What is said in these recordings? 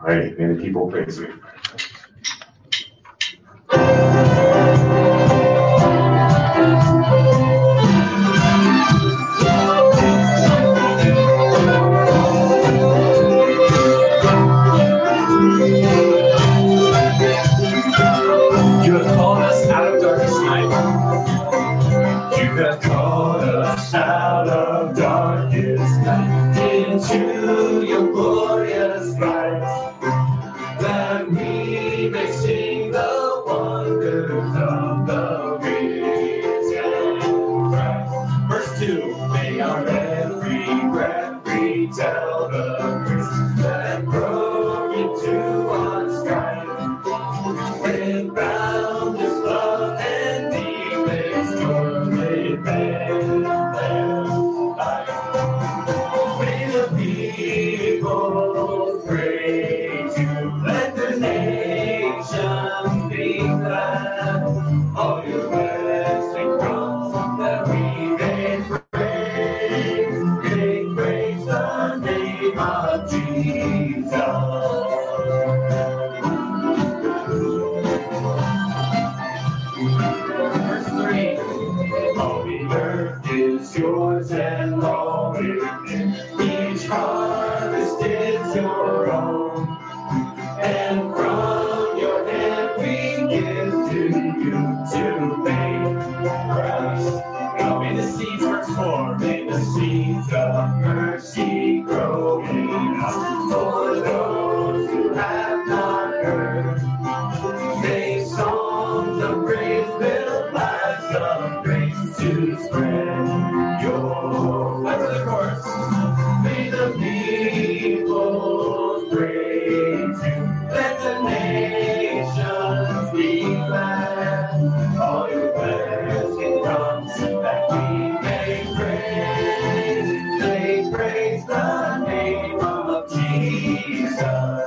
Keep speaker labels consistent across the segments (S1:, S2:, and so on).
S1: right, may the people praise you.
S2: You have called us out of darkest night. You have called us out of darkest night into your glorious light, that we may sing the wonders of the risen Christ. Verse 2, may our every breath retell the grace that broke into our sky. With boundless love and deepest joy, they bend their life. May the people praise you, let the nations be glad. All your blessing comes that we may praise the name of Jesus. Verse 3, all the earth is yours and all within. Each harvest is your own, and from your hand we give to you to make Christ. Now may the seeds, verse 4, may the seeds of mercy grow in us for those who have not heard. May songs of praise build lives of grace to spread your word. The chorus. May the people praise you. Let the nations be glad. All your blessing comes that we may praise the name of Jesus.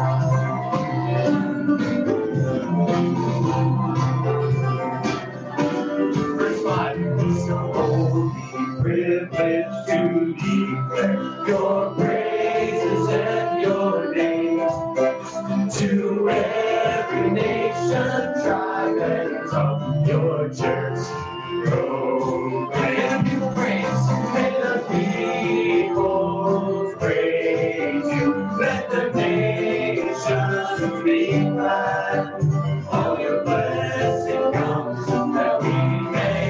S2: Verse 5, so holy privilege to declare your praises and your name to every nation, tribe, and tongue. Your church proclaim. May the people praise you. Let the nations be glad. All your blessing comes that we may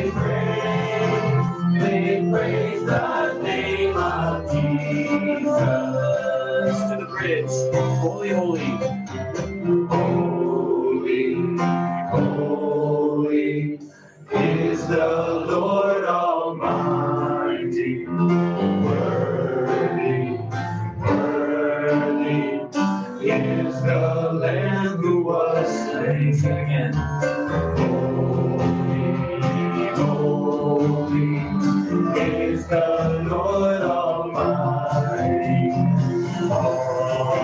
S2: praise the name of Jesus. To the bridge, holy, holy, holy, holy is the Lord Almighty. Worthy, worthy is the Lamb who was slain. Sing again. Holy, holy is the Lord Almighty. All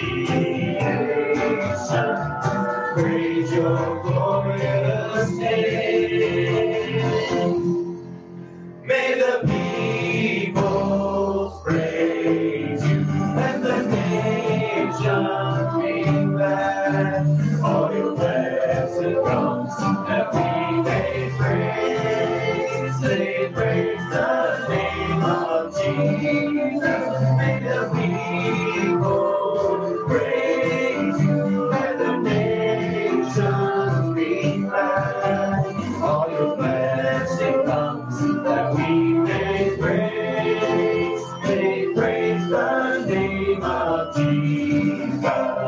S2: creation praise your glorious name. May the people praise you, and the nations be glad. All your blessed comes that we may praise the name of Jesus. May the people praise you, and the nations be glad. All your blessing comes that we may praise the name of Jesus.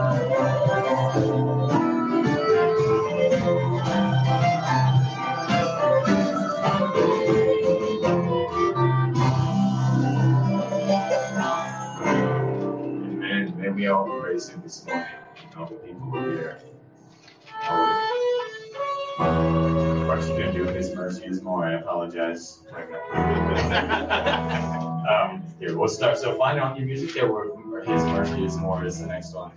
S1: Amen. May we all praise him this morning. All the people who are here. What you didn't do, His mercy is more. I apologize. Here, we'll start. So find on your music there where His mercy is more is the next one.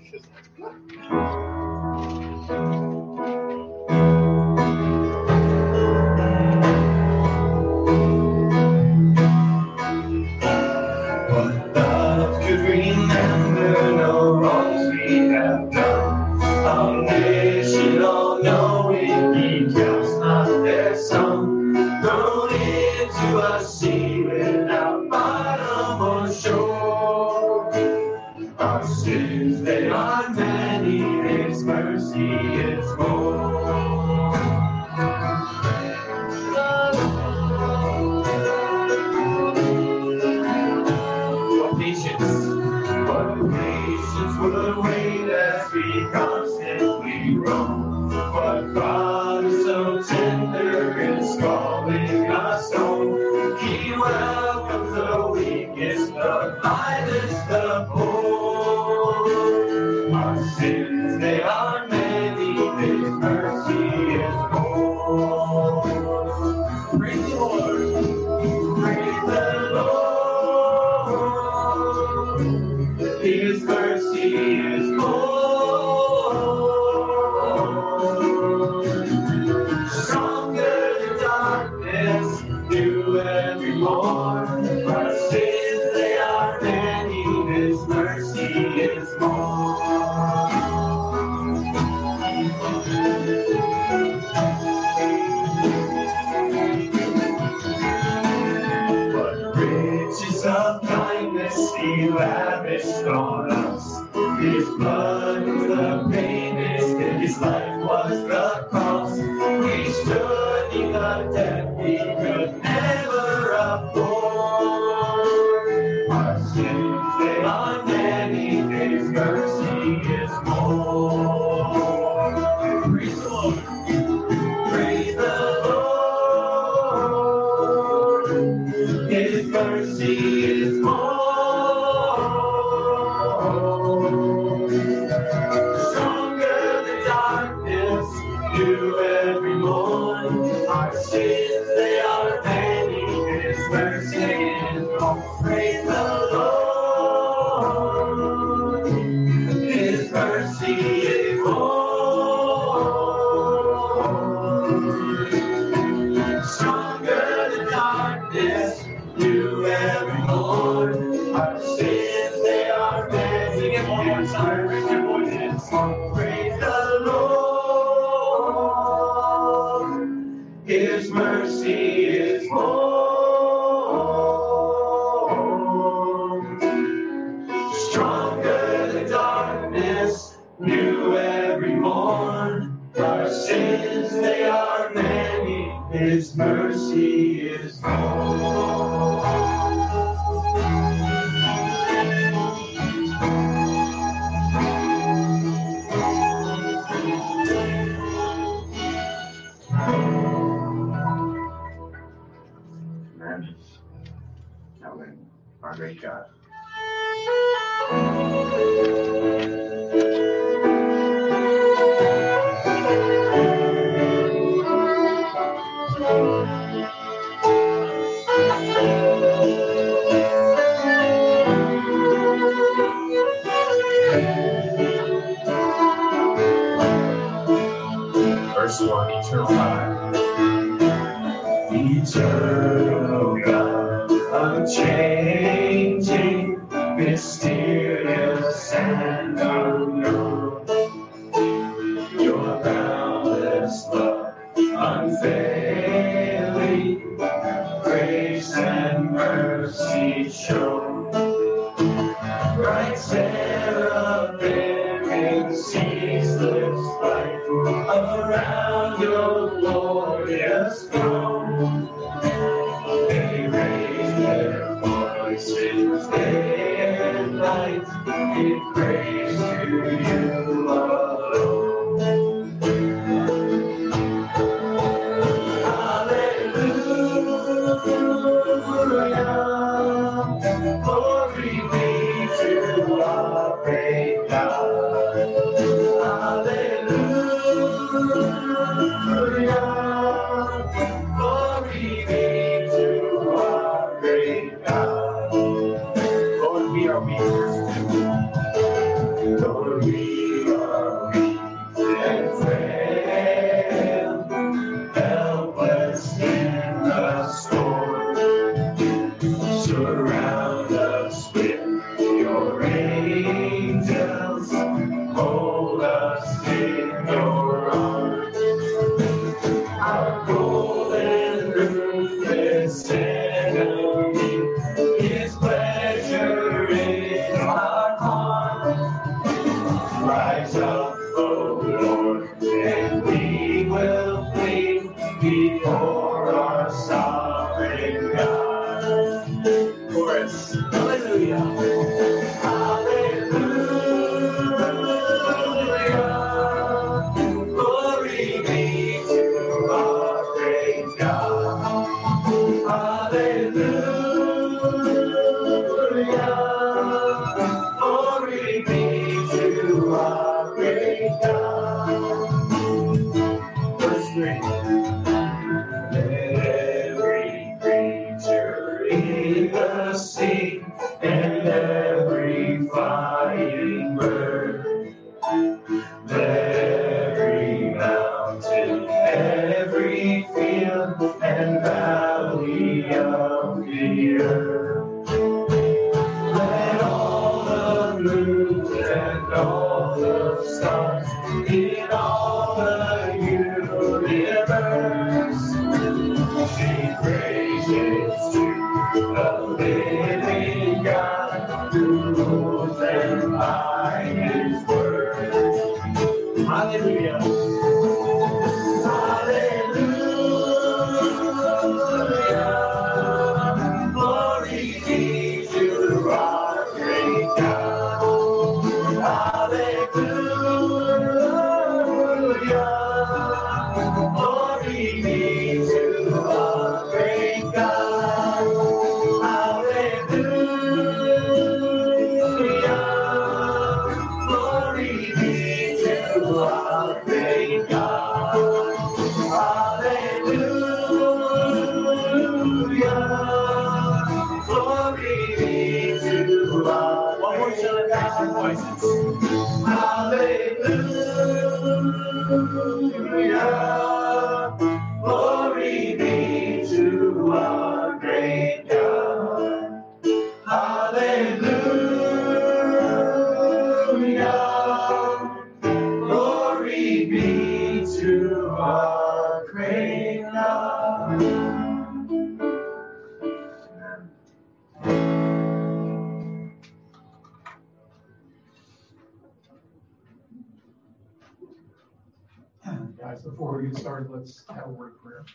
S2: What love could remember no wrongs we have done. Omniscient, all-knowing, He counts not their sum. Thrown into a sea without bottom or shore. Our sins, they are many, His mercy is more. What patience would wait as we constantly roam. What God is so tender is calling us home. He welcomes the weakest, the vilest, the poor. Our sins, they are many, His mercy is more. Praise the Lord. Praise the Lord. His mercy is more. Stronger than darkness, new every morn. Our sins, they are many, His mercy is more. What riches of kindness He lavished on us. His blood was the payment, and His life was the cost. He stood in the death He could never afford. Our sins, they are many, His mercy is more. Praise the Lord. Praise the Lord. His mercy is more. Stronger than darkness, new every morn. Our sins, they are many, His mercy is more. Praise the Lord. His mercy is more. Stronger than darkness, new every morn. Our sins, they are many. Sing it one more time. Raise your voices. Praise the Lord. His mercy is more. Stronger than darkness, new every morn. Our sins, they are many. His mercy is more.
S3: Amen. Amen. Our great God. Verse 1, eternal God.
S2: Eternal God, unchanging, mysterious and unknown. Your boundless love, unfailing, grace and mercy shown. Bright seraphim in ceaseless flight around your glorious throne. They raise their voices day and night in praise to you alone. Hallelujah, glory be to our great God. Hallelujah, glory be to our great God. Lord, we are weak. Lord, we are weak and frail, helpless in the storm. Surround us with your angels, hold rise up, O Lord, and we will flee before our sovereign God. Chorus. Hallelujah. Hallelujah. Glory be to our great God. Hallelujah. Glory be to our great God. Verse 3. Let every creature in the sea and every flying bird, let every mountain, every field and valley of the earth, let all the moons and all the stars in all the universe sing praises to the living God who rules them by his word. Hallelujah. Hallelujah. Glory be to our great God. Hallelujah. Glory be to our great God. Hallelujah. Glory be to our great God. Hallelujah. Glory be to our one more time, raise your voices. Hallelujah. Glory be to our great God. Hallelujah. Glory be to our great God.
S4: Guys, before we get started, let's have a word of prayer.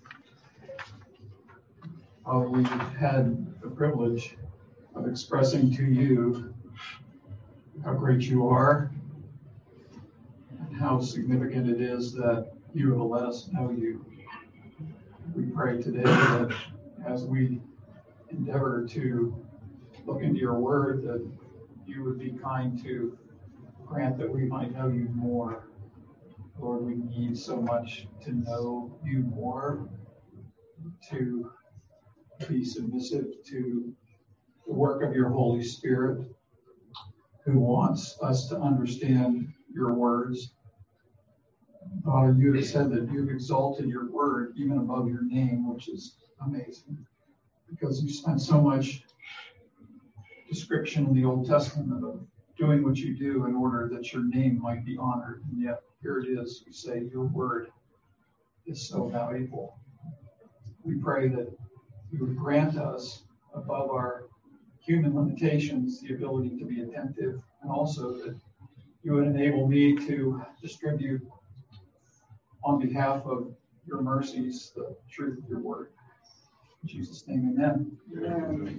S4: We've had the privilege of expressing to you how great you are and how significant it is that you have let us know you. We pray today that as we endeavor to look into your word, that you would be kind to grant that we might know you more. Lord, we need so much to know you more, to be submissive to the work of your Holy Spirit, who wants us to understand your words. You have said that you've exalted your word even above your name, which is amazing, because you spent so much description in the Old Testament of doing what you do in order that your name might be honored, and yet here it is, you say your word is so valuable. We pray that you would grant us, above our human limitations, the ability to be attentive, and also that you would enable me to distribute on behalf of your mercies the truth of your word. In Jesus' name, amen. Amen.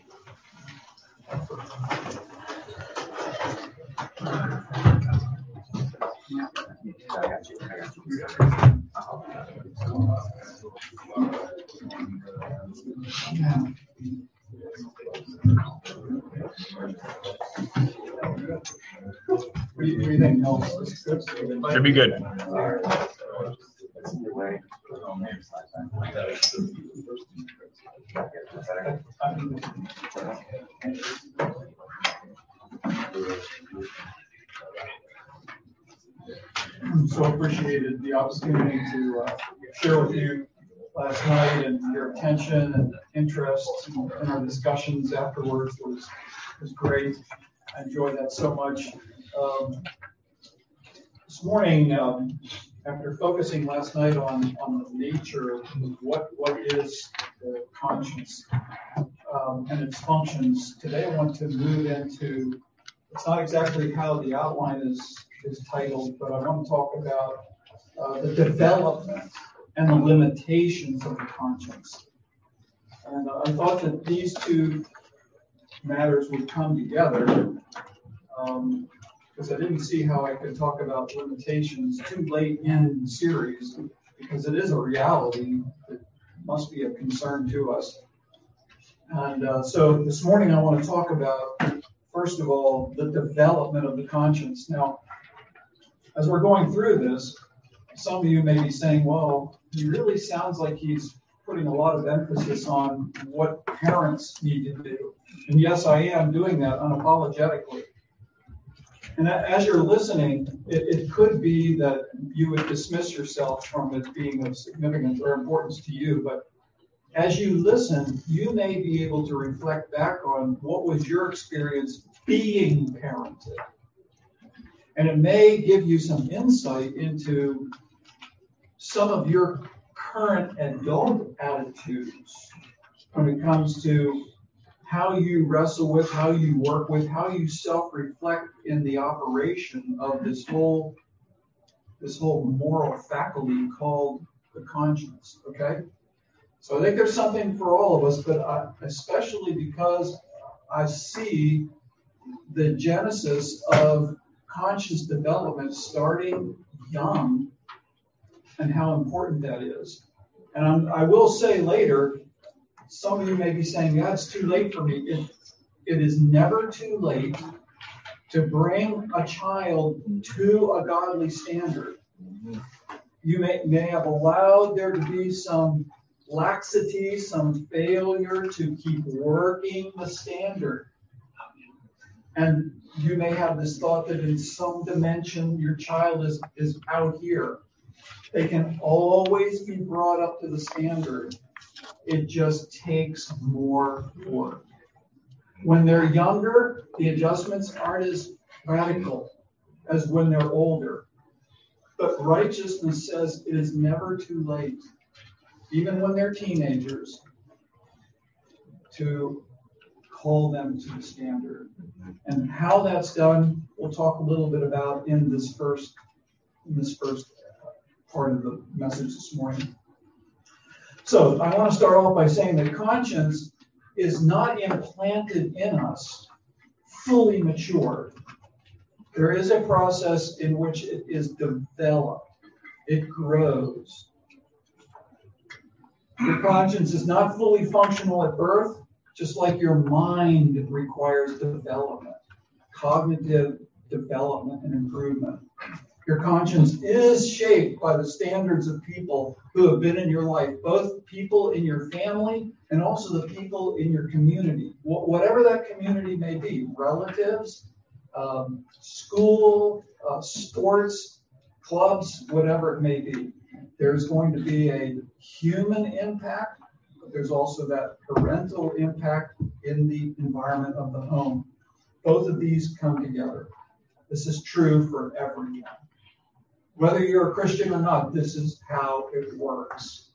S4: What do you think, Nelson?
S5: Should be good.
S4: So appreciated the opportunity to share with you last night, and your attention and interest in our discussions afterwards was great. I enjoyed that so much. This morning, after focusing last night on the nature of what is the conscience and its functions, today I want to move into it's not exactly how the outline is titled, but I want to talk about the development and the limitations of the conscience. And I thought that these two matters would come together because I didn't see how I could talk about limitations too late in the series, because it is a reality that must be of concern to us. And so this morning I want to talk about, first of all, the development of the conscience. Now, as we're going through this, some of you may be saying, well, he really sounds like he's putting a lot of emphasis on what parents need to do. And yes, I am doing that unapologetically. And as you're listening, it could be that you would dismiss yourself from it being of significance or importance to you, but as you listen, you may be able to reflect back on what was your experience being parented. And it may give you some insight into some of your current adult attitudes when it comes to how you wrestle with, how you work with, how you self-reflect in the operation of this whole moral faculty called the conscience, okay? So I think there's something for all of us, but especially because I see the genesis of conscious development starting young and how important that is. And I will say later, some of you may be saying, yeah, it's too late for me. It is never too late to bring a child to a godly standard. You may have allowed there to be some laxity, some failure to keep working the standard. And you may have this thought that in some dimension your child is out here. They can always be brought up to the standard. It just takes more work. When they're younger, the adjustments aren't as radical as when they're older. But righteousness says it is never too late, even when they're teenagers, to call them to the standard. And how that's done, we'll talk a little bit about in this first part of the message this morning. So I want to start off by saying that conscience is not implanted in us fully mature. There is a process in which it is developed. It grows. Your conscience is not fully functional at birth, just like your mind requires development, cognitive development and improvement. Your conscience is shaped by the standards of people who have been in your life, both people in your family and also the people in your community, whatever that community may be, relatives, school, sports, clubs, whatever it may be. There's going to be a human impact, but there's also that parental impact in the environment of the home. Both of these come together. This is true for everyone. Whether you're a Christian or not, this is how it works.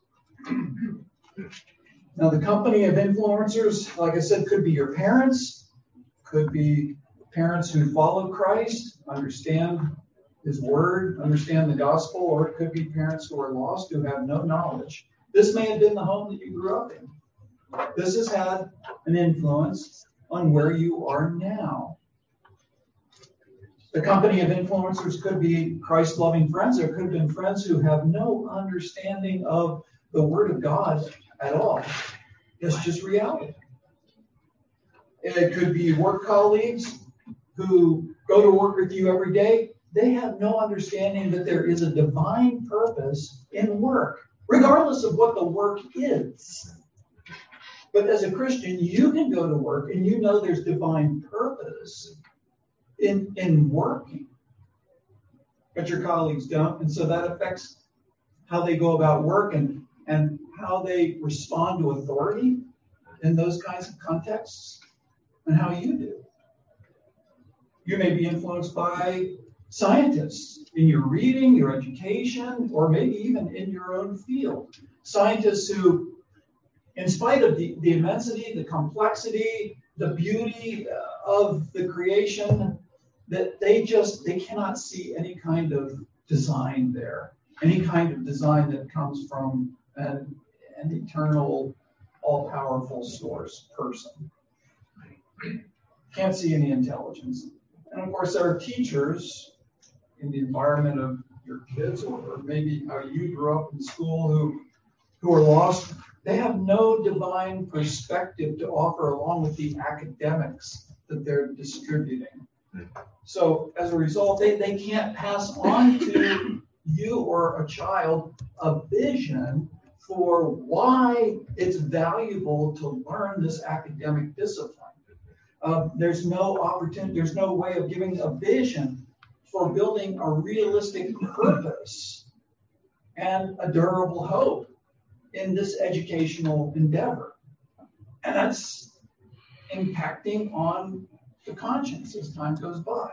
S4: Now, the company of influencers, like I said, could be your parents, could be parents who follow Christ, understand His Word, understand the gospel, or it could be parents who are lost, who have no knowledge. This may have been the home that you grew up in. This has had an influence on where you are now. The company of influencers could be Christ-loving friends. There could have been friends who have no understanding of the Word of God at all. It's just reality. It could be work colleagues who go to work with you every day. They have no understanding that there is a divine purpose in work, regardless of what the work is. But as a Christian, you can go to work and you know there's divine purpose in working, but your colleagues don't, and so that affects how they go about work and how they respond to authority in those kinds of contexts, and how you do. You may be influenced by scientists in your reading, your education, or maybe even in your own field. Scientists who, in spite of the immensity, the complexity, the beauty of the creation, that they cannot see any kind of design there, any kind of design that comes from an eternal, all-powerful source person. Can't see any intelligence. And of course, there are teachers in the environment of your kids, or maybe how you grew up in school, who are lost. They have no divine perspective to offer along with the academics that they're distributing. So as a result, they can't pass on to you or a child a vision for why it's valuable to learn this academic discipline. There's no opportunity, there's no way of giving a vision for building a realistic purpose and a durable hope in this educational endeavor. And that's impacting on the conscience as time goes by.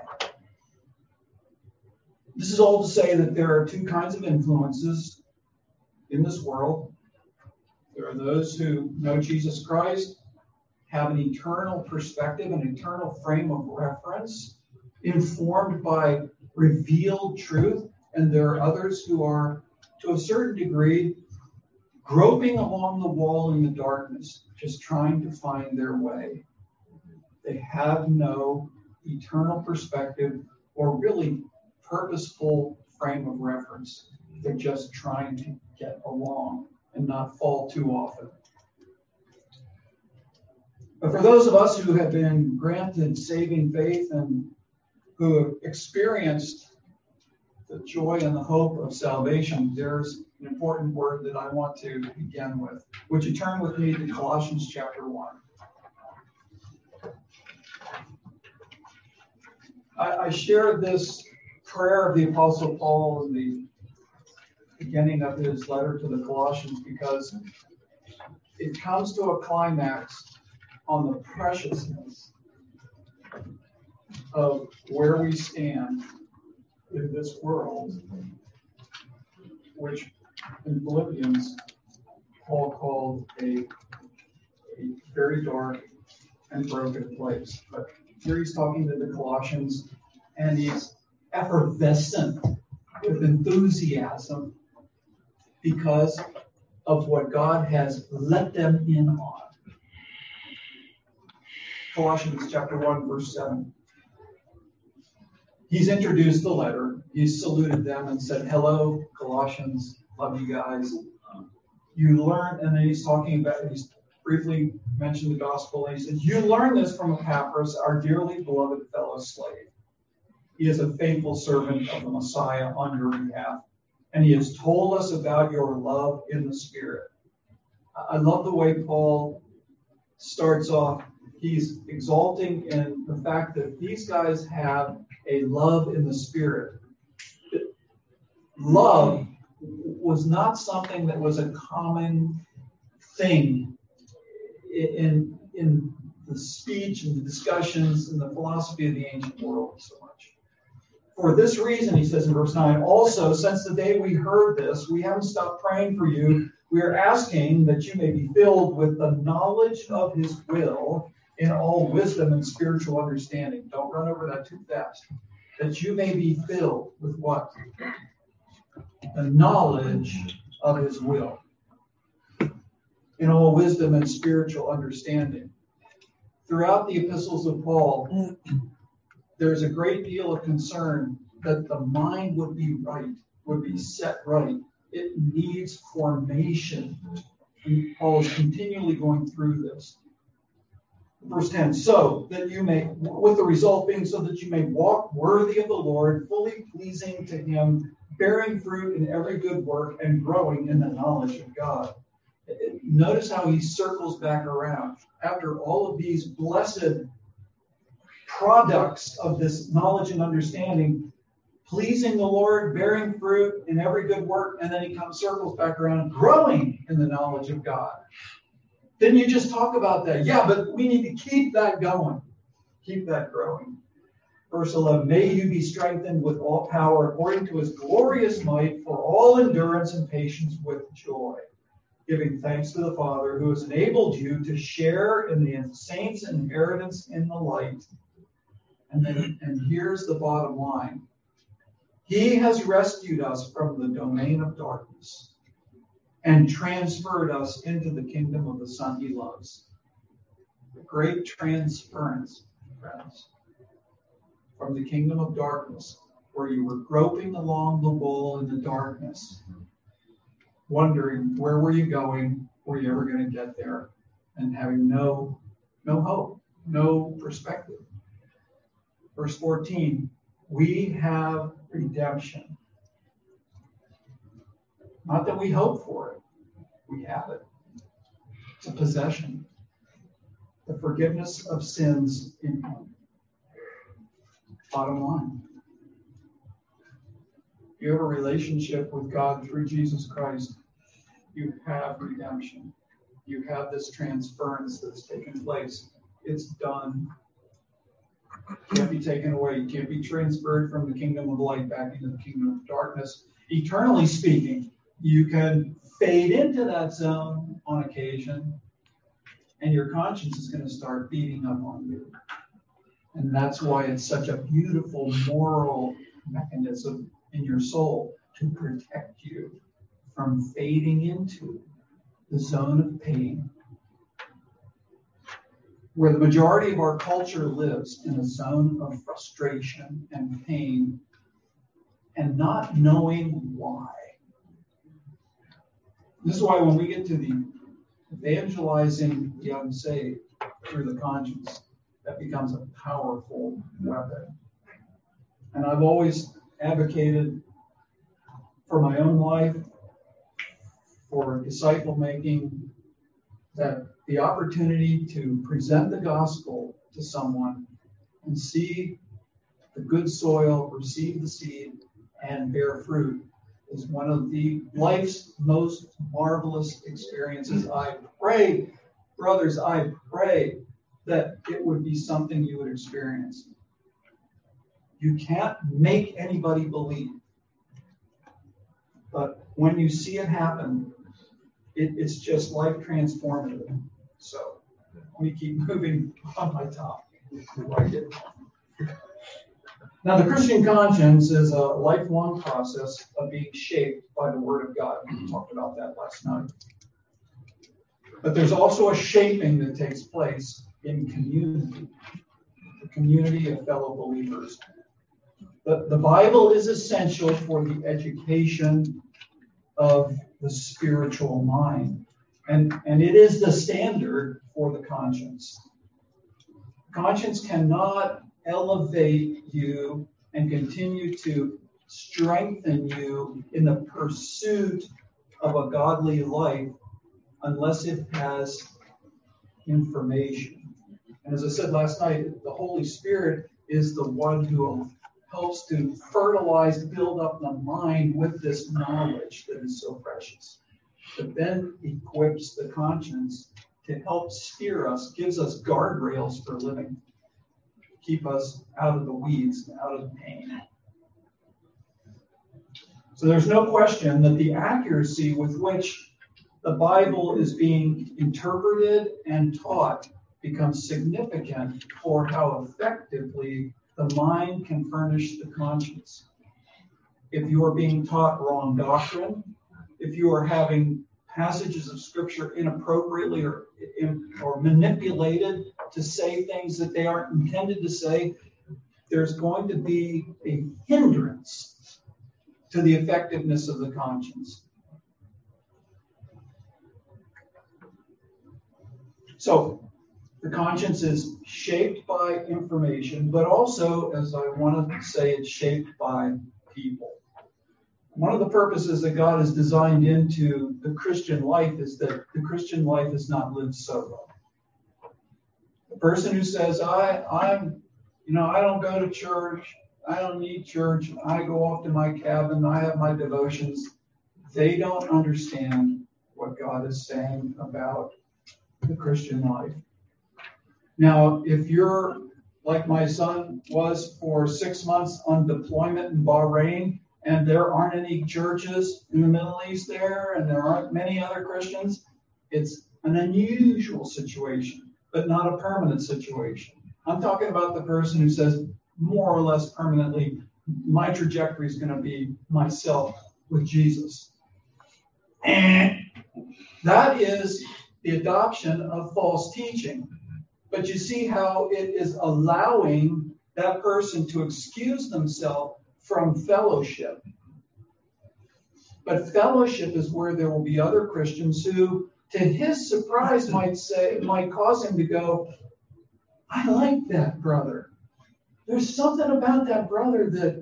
S4: This is all to say that there are two kinds of influences in this world. There are those who know Jesus Christ, have an eternal perspective, an eternal frame of reference, informed by revealed truth, and there are others who are, to a certain degree, groping along the wall in the darkness, just trying to find their way. They have no eternal perspective or really purposeful frame of reference. They're just trying to get along and not fall too often. But for those of us who have been granted saving faith and who have experienced the joy and the hope of salvation, there's an important word that I want to begin with. Would you turn with me to Colossians chapter 1? I shared this prayer of the Apostle Paul in the beginning of his letter to the Colossians because it comes to a climax on the preciousness of where we stand in this world, which in Philippians Paul called a very dark and broken place. But here he's talking to the Colossians, and he's effervescent with enthusiasm because of what God has let them in on. Colossians chapter 1, verse 7. He's introduced the letter. He's saluted them and said, hello, Colossians, love you guys. You learn, and then he's briefly mentioned the gospel, and he said, you learned this from Epaphras, our dearly beloved fellow slave. He is a faithful servant of the Messiah on your behalf, and he has told us about your love in the Spirit. I love the way Paul starts off. He's exalting in the fact that these guys have a love in the Spirit. Love was not something that was a common thing in the speech and the discussions and the philosophy of the ancient world so much. For this reason, he says in verse 9, also, since the day we heard this, we haven't stopped praying for you. We are asking that you may be filled with the knowledge of his will in all wisdom and spiritual understanding. Don't run over that too fast. That you may be filled with what? The knowledge of his will. In all wisdom and spiritual understanding. Throughout the epistles of Paul, there's a great deal of concern that the mind would be right, would be set right. It needs formation. And Paul is continually going through this. Verse 10, so that you may, with the result being so that you may walk worthy of the Lord, fully pleasing to him, bearing fruit in every good work and growing in the knowledge of God. Notice how he circles back around. After all of these blessed products of this knowledge and understanding, pleasing the Lord, bearing fruit in every good work, and then he circles back around, growing in the knowledge of God. Then you just talk about that. Yeah, but we need to keep that going. Keep that growing. Verse 11, may you be strengthened with all power according to his glorious might for all endurance and patience with joy, giving thanks to the Father who has enabled you to share in the saints' inheritance in the light. And here's the bottom line. He has rescued us from the domain of darkness and transferred us into the kingdom of the Son he loves. The great transference, friends, from the kingdom of darkness, where you were groping along the wall in the darkness, wondering where were you going, were you ever going to get there, and having no hope, no perspective. Verse 14, we have redemption. Not that we hope for it, we have it. It's a possession. The forgiveness of sins in Him. Bottom line. You have a relationship with God through Jesus Christ. You have redemption. You have this transference that's taken place. It's done. Can't be taken away. You can't be transferred from the kingdom of light back into the kingdom of darkness. Eternally speaking, you can fade into that zone on occasion, and your conscience is going to start beating up on you. And that's why it's such a beautiful moral mechanism in your soul to protect you from fading into the zone of pain, where the majority of our culture lives in a zone of frustration and pain and not knowing why. This is why when we get to the evangelizing the unsaved through the conscience, that becomes a powerful weapon. And I've always advocated for my own life, for disciple making, that the opportunity to present the gospel to someone and see the good soil, receive the seed, and bear fruit is one of the life's most marvelous experiences. I pray, brothers, I pray that it would be something you would experience. You can't make anybody believe. But when you see it happen, it's just life transformative. So let me keep moving on my top. Now, the Christian conscience is a lifelong process of being shaped by the Word of God. We talked about that last night. But there's also a shaping that takes place in community, the community of fellow believers. The Bible is essential for the education of the spiritual mind, and it is the standard for the conscience. Conscience cannot elevate you and continue to strengthen you in the pursuit of a godly life unless it has information. And as I said last night, the Holy Spirit is the one who helps to fertilize, build up the mind with this knowledge that is so precious. But then equips the conscience to help steer us, gives us guardrails for living, keep us out of the weeds, out of the pain. So there's no question that the accuracy with which the Bible is being interpreted and taught becomes significant for how effectively the mind can furnish the conscience. If you are being taught wrong doctrine, if you are having passages of Scripture inappropriately or manipulated to say things that they aren't intended to say, there's going to be a hindrance to the effectiveness of the conscience. So, the conscience is shaped by information, but also, as I want to say, it's shaped by people. One of the purposes that God has designed into the Christian life is that the Christian life is not lived solo. The person who says, I don't go to church, I don't need church, I go off to my cabin, I have my devotions, they don't understand what God is saying about the Christian life. Now, if you're like my son was for 6 months on deployment in Bahrain, and there aren't any churches in the Middle East there, and there aren't many other Christians, it's an unusual situation, but not a permanent situation. I'm talking about the person who says, more or less permanently, my trajectory is going to be myself with Jesus. And that is the adoption of false teaching. But you see how it is allowing that person to excuse themselves from fellowship. But fellowship is where there will be other Christians who, to his surprise, might cause him to go, I like that brother. There's something about that brother that,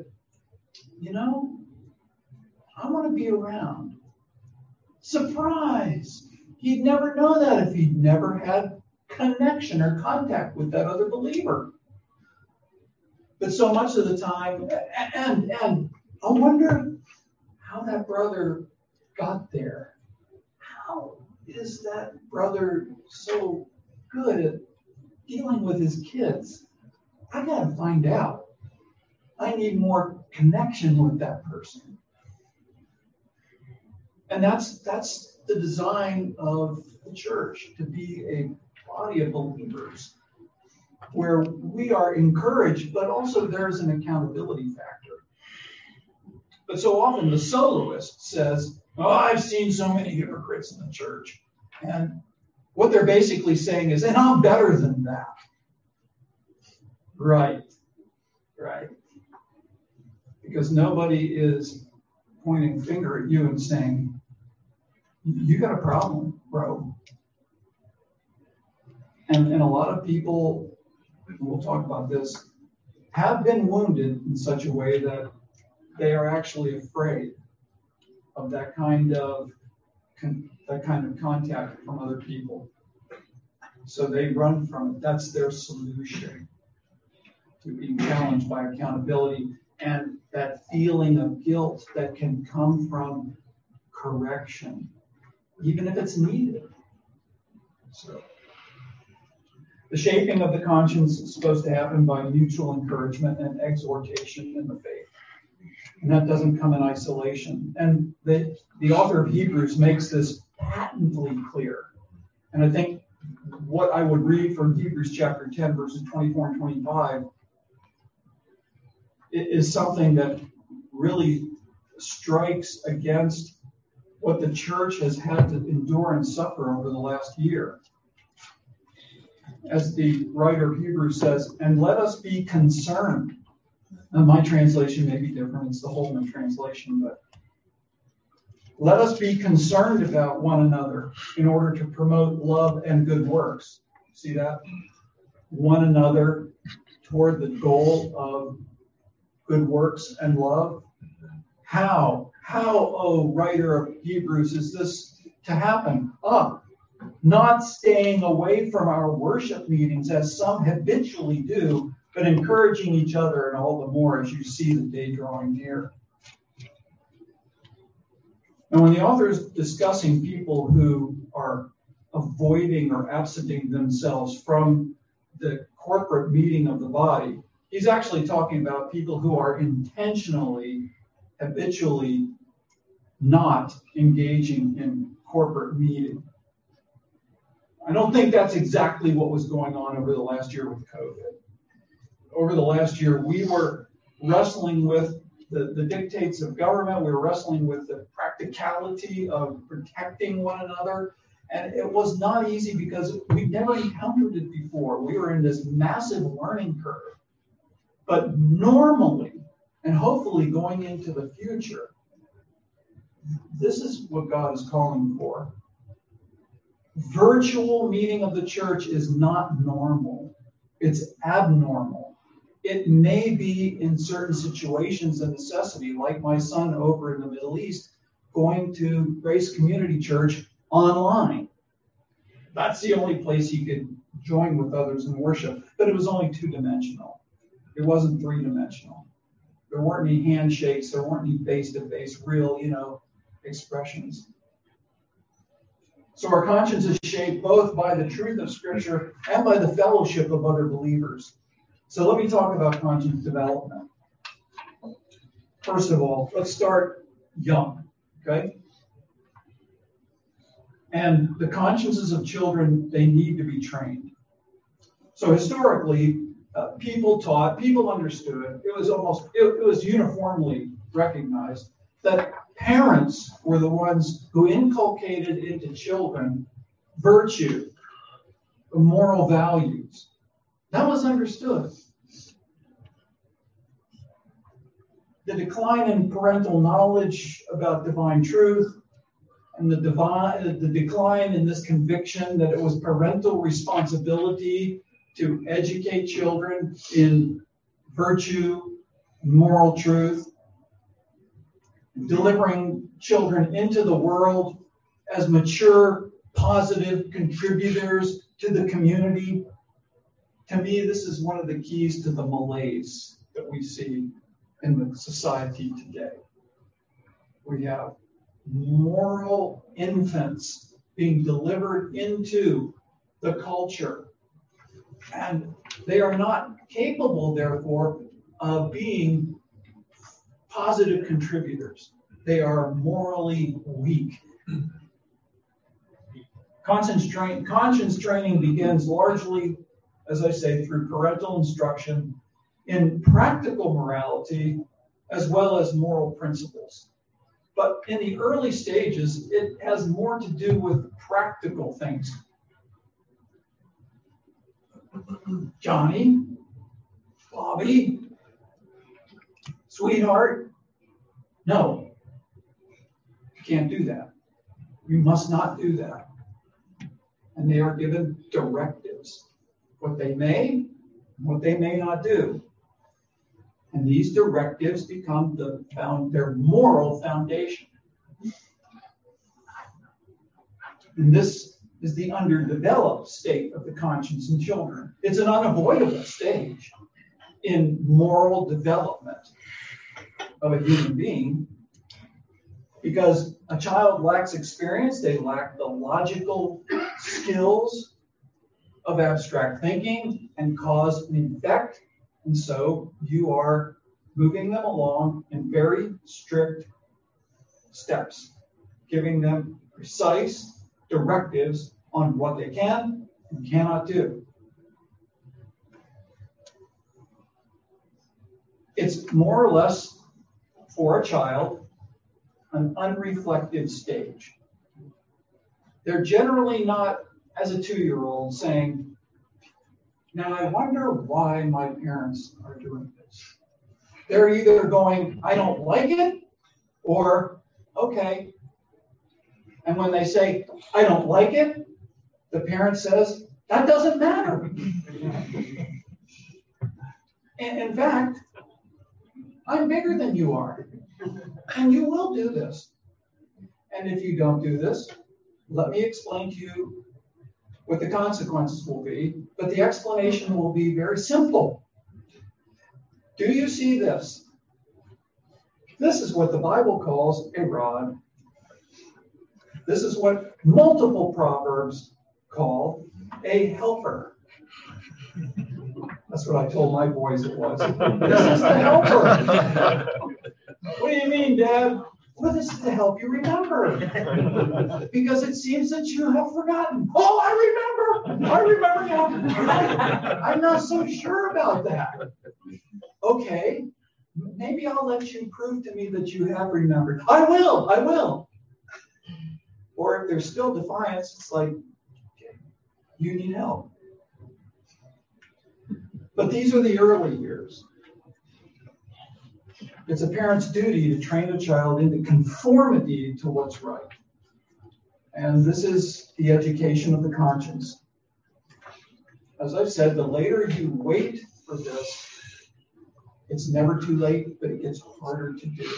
S4: I want to be around. Surprise! He'd never know that if he'd never had connection or contact with that other believer. But so much of the time, and I wonder how that brother got there. How is that brother so good at dealing with his kids? I got to find out. I need more connection with that person. And that's the design of the church, to be a body of believers where we are encouraged, but also there's an accountability factor. But so often the soloist says, I've seen so many hypocrites in the church. And what they're basically saying is, and I'm better than that. Right. Because nobody is pointing a finger at you and saying, you got a problem, bro. And a lot of people, we'll talk about this, have been wounded in such a way that they are actually afraid of that kind of contact from other people. So they run from it. That's their solution to being challenged by accountability and that feeling of guilt that can come from correction, even if it's needed. So the shaping of the conscience is supposed to happen by mutual encouragement and exhortation in the faith. And that doesn't come in isolation. And the author of Hebrews makes this patently clear. And I think what I would read from Hebrews chapter 10, verses 24 and 25 is something that really strikes against what the church has had to endure and suffer over the last year. As the writer of Hebrews says, and let us be concerned. Now, my translation may be different. It's the Holman translation, but let us be concerned about one another in order to promote love and good works. See that? One another toward the goal of good works and love. How, O writer of Hebrews, is this to happen? Not staying away from our worship meetings as some habitually do, but encouraging each other, and all the more as you see the day drawing near. And when the author is discussing people who are avoiding or absenting themselves from the corporate meeting of the body, he's actually talking about people who are intentionally, habitually not engaging in corporate meeting. I don't think that's exactly what was going on over the last year with COVID. Over the last year, we were wrestling with the dictates of government. We were wrestling with the practicality of protecting one another. And it was not easy because we'd never encountered it before. We were in this massive learning curve. But normally, and hopefully going into the future, this is what God is calling for. Virtual meeting of the church is not normal. It's abnormal. It may be in certain situations a necessity, like my son over in the Middle East going to Grace Community Church online. That's the only place he could join with others in worship, but it was only two-dimensional. It wasn't three-dimensional. There weren't any handshakes. There weren't any face-to-face, real, expressions. So our conscience is shaped both by the truth of Scripture and by the fellowship of other believers. So let me talk about conscience development. First of all, let's start young, okay? And the consciences of children, they need to be trained. So historically, people taught, people understood, it was uniformly recognized that parents were the ones who inculcated into children virtue, moral values. That was understood. The decline in parental knowledge about divine truth and the decline in this conviction that it was parental responsibility to educate children in virtue, moral truth, delivering children into the world as mature, positive contributors to the community. To me, this is one of the keys to the malaise that we see in the society today. We have moral infants being delivered into the culture, and they are not capable, therefore, of being positive contributors. They are morally weak. Conscience training begins largely, as I say, through parental instruction in practical morality as well as moral principles. But in the early stages, it has more to do with practical things. Johnny, Bobby, sweetheart, no, you can't do that. You must not do that. And they are given directives, what they may, what they may not do. And these directives become their moral foundation. And this is the underdeveloped state of the conscience in children. It's an unavoidable stage in moral development of a human being, because a child lacks experience, they lack the logical skills of abstract thinking and cause and effect. And so you are moving them along in very strict steps, giving them precise directives on what they can and cannot do. It's more or less, for a child, an unreflective stage. They're generally not, as a 2-year-old, saying, now I wonder why my parents are doing this. They're either going, I don't like it, or, okay. And when they say, I don't like it, the parent says, that doesn't matter. And in fact, I'm bigger than you are, and you will do this. And if you don't do this, let me explain to you what the consequences will be, but the explanation will be very simple. Do you see this? This is what the Bible calls a rod. This is what multiple proverbs call a helper. That's what I told my boys it was. This is the helper. What do you mean, Dad? Well, this is to help you remember. Because it seems that you have forgotten. Oh, I remember now. I'm not so sure about that. Okay, maybe I'll let you prove to me that you have remembered. I will. Or if there's still defiance, it's like, okay, you need help. But these are the early years. It's a parent's duty to train a child into conformity to what's right. And this is the education of the conscience. As I've said, the later you wait for this, it's never too late, but it gets harder to do.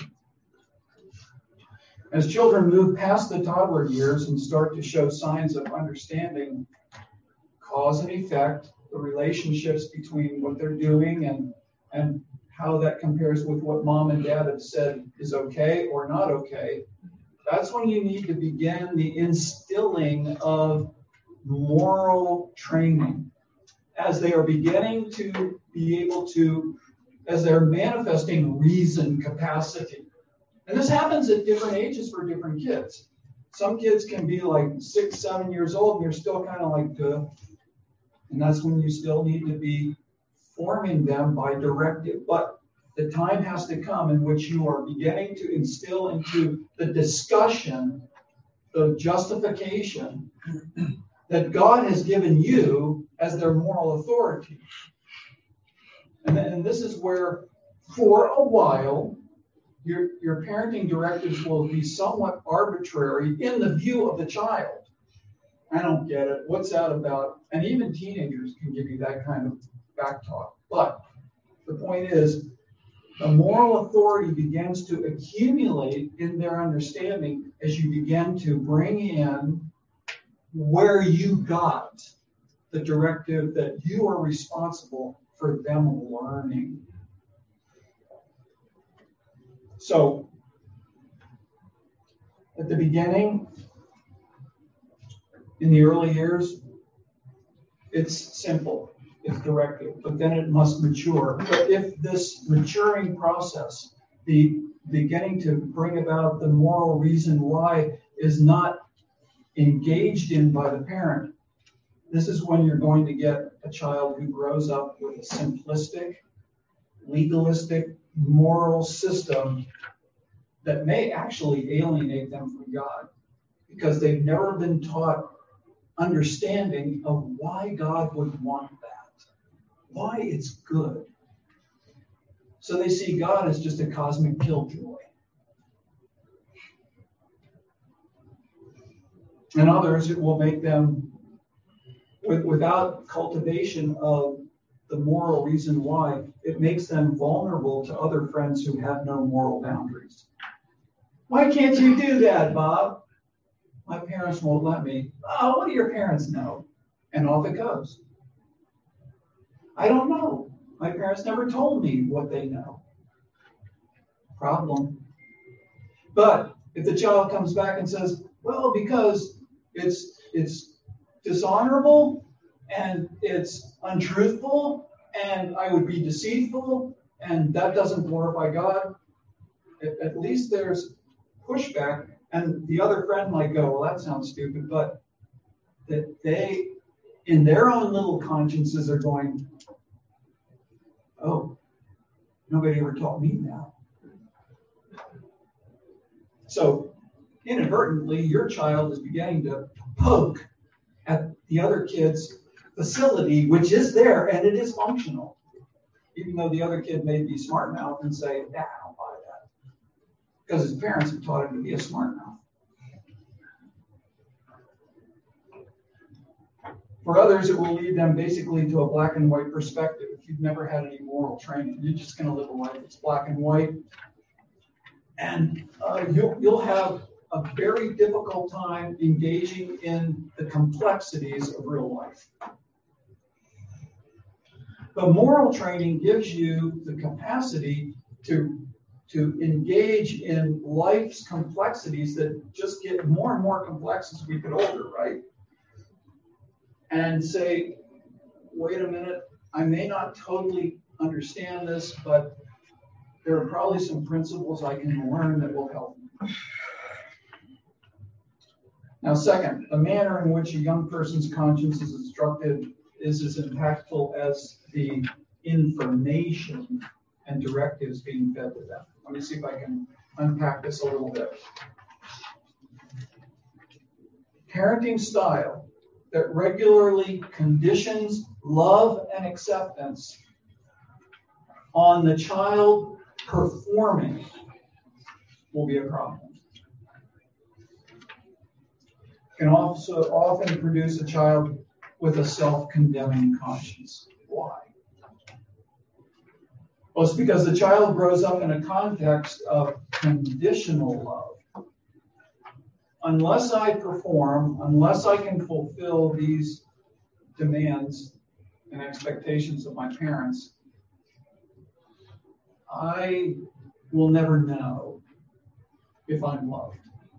S4: As children move past the toddler years and start to show signs of understanding cause and effect, the relationships between what they're doing and how that compares with what mom and dad have said is okay or not okay, that's when you need to begin the instilling of moral training. As they are beginning to be able to, as they're manifesting reason capacity. And this happens at different ages for different kids. Some kids can be like 6, 7 years old and you're still kind of like, duh. And that's when you still need to be forming them by directive, but the time has to come in which you are beginning to instill into the discussion, the justification that God has given you as their moral authority. And this is where, for a while, your parenting directives will be somewhat arbitrary in the view of the child. I don't get it. What's that about? And even teenagers can give you that kind of back talk. But the point is, the moral authority begins to accumulate in their understanding as you begin to bring in where you got the directive that you are responsible for them learning. So, at the beginning, in the early years, it's simple, it's directive, but then it must mature. But if this maturing process, the beginning to bring about the moral reason why, is not engaged in by the parent, this is when you're going to get a child who grows up with a simplistic, legalistic, moral system that may actually alienate them from God because they've never been taught understanding of why God would want that, why it's good. So they see God as just a cosmic killjoy. And others, it will make them, without cultivation of the moral reason why, it makes them vulnerable to other friends who have no moral boundaries. Why can't you do that, Bob? My parents won't let me. Oh, what do your parents know? And off it goes. I don't know. My parents never told me what they know. Problem. But if the child comes back and says, well, because it's dishonorable and it's untruthful and I would be deceitful and that doesn't glorify God, at least there's pushback, and the other friend might go, well, that sounds stupid, but that they, in their own little consciences, are going, oh, nobody ever taught me that. So inadvertently, your child is beginning to poke at the other kid's facility, which is there and it is functional, even though the other kid may be smart mouth and say, nah, I don't buy that, because his parents have taught him to be a smart mouth. For others, it will lead them basically to a black and white perspective. If you've never had any moral training, you're just going to live a life that's black and white. And you'll have a very difficult time engaging in the complexities of real life. But moral training gives you the capacity to engage in life's complexities that just get more and more complex as we get older, right? And say, wait a minute, I may not totally understand this, but there are probably some principles I can learn that will help me. Now, second, the manner in which a young person's conscience is instructed is as impactful as the information and directives being fed to them. Let me see if I can unpack this a little bit. Parenting style that regularly conditions love and acceptance on the child performing will be a problem. Can also often produce a child with a self-condemning conscience. Why? Well, it's because the child grows up in a context of conditional love. Unless I perform, unless I can fulfill these demands and expectations of my parents, I will never know if I'm loved.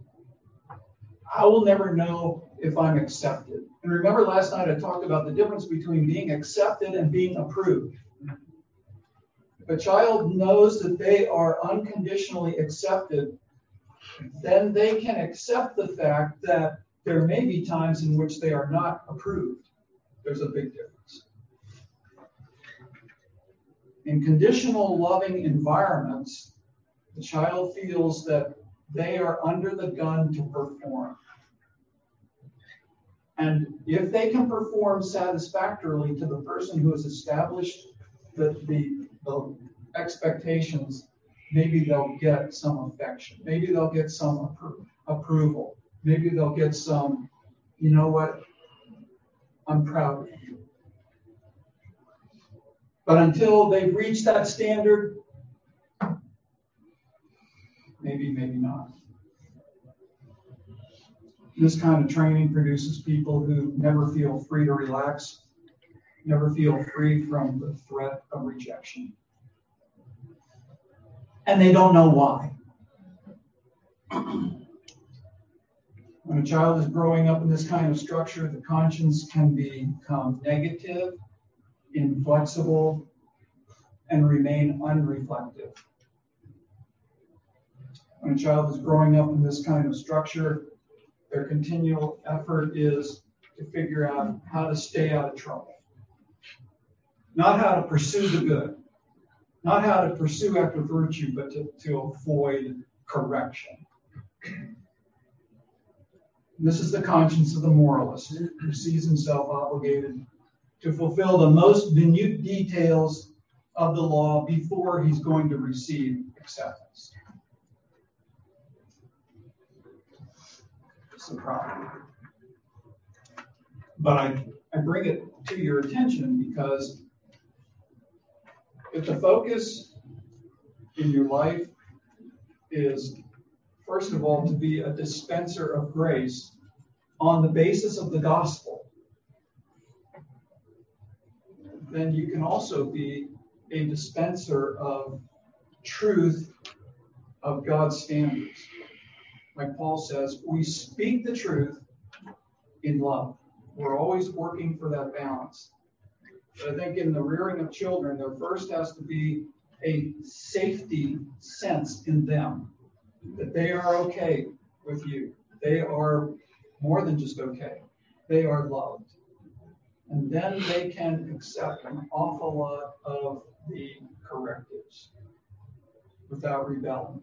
S4: I will never know if I'm accepted. And remember last night I talked about the difference between being accepted and being approved. If a child knows that they are unconditionally accepted, then they can accept the fact that there may be times in which they are not approved. There's a big difference. In conditional loving environments, the child feels that they are under the gun to perform. And if they can perform satisfactorily to the person who has established the expectations, maybe they'll get some affection. Maybe they'll get some approval. Maybe they'll get some, you know what, I'm proud of you. But until they've reached that standard, maybe not. This kind of training produces people who never feel free to relax, never feel free from the threat of rejection. And they don't know why. When a child is growing up in this kind of structure, the conscience can become negative, inflexible, and remain unreflective. When a child is growing up in this kind of structure, their continual effort is to figure out how to stay out of trouble. Not how to pursue the good. Not how to pursue after virtue, but to avoid correction. This is the conscience of the moralist, who sees himself obligated to fulfill the most minute details of the law before he's going to receive acceptance. It's a problem. But I bring it to your attention because if the focus in your life is, first of all, to be a dispenser of grace on the basis of the gospel, then you can also be a dispenser of truth of God's standards. Like Paul says, we speak the truth in love. We're always working for that balance. But I think in the rearing of children, there first has to be a safety sense in them that they are okay with you. They are more than just okay. They are loved. And then they can accept an awful lot of the correctives without rebelling.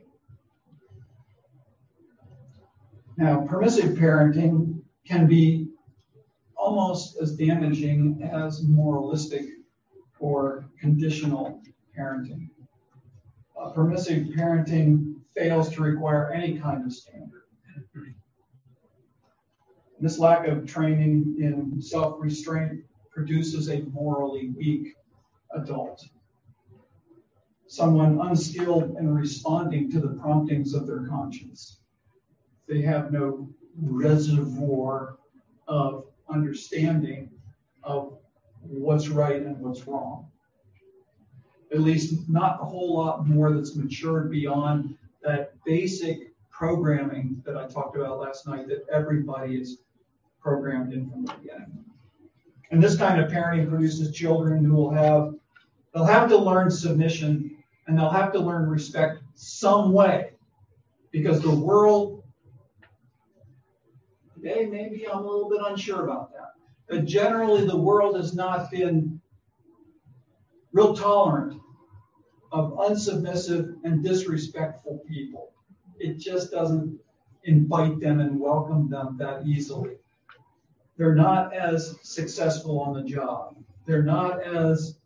S4: Now, permissive parenting can be almost as damaging as moralistic or conditional parenting. Permissive parenting fails to require any kind of standard. This lack of training in self-restraint produces a morally weak adult. Someone unskilled in responding to the promptings of their conscience. They have no reservoir of understanding of what's right and what's wrong. At least not a whole lot more that's matured beyond that basic programming that I talked about last night that everybody is programmed in from the beginning. And this kind of parenting produces children who they'll have to learn submission and they'll have to learn respect some way, because the world today, maybe I'm a little bit unsure about that, but generally the world has not been real tolerant of unsubmissive and disrespectful people. It just doesn't invite them and welcome them that easily. They're not as successful on the job. They're not as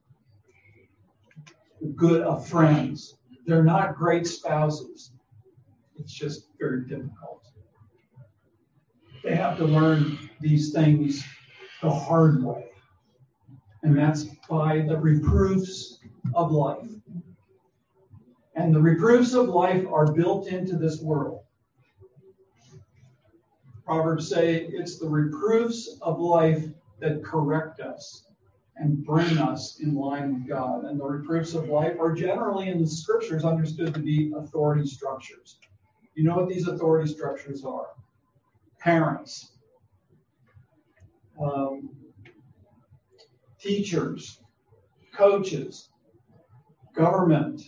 S4: good of friends. They're not great spouses. It's just very difficult. They have to learn these things the hard way. And that's by the reproofs of life. And the reproofs of life are built into this world. Proverbs say it's the reproofs of life that correct us and bring us in line with God. And the reproofs of life are generally in the scriptures understood to be authority structures. You know what these authority structures are? Parents, teachers, coaches, government,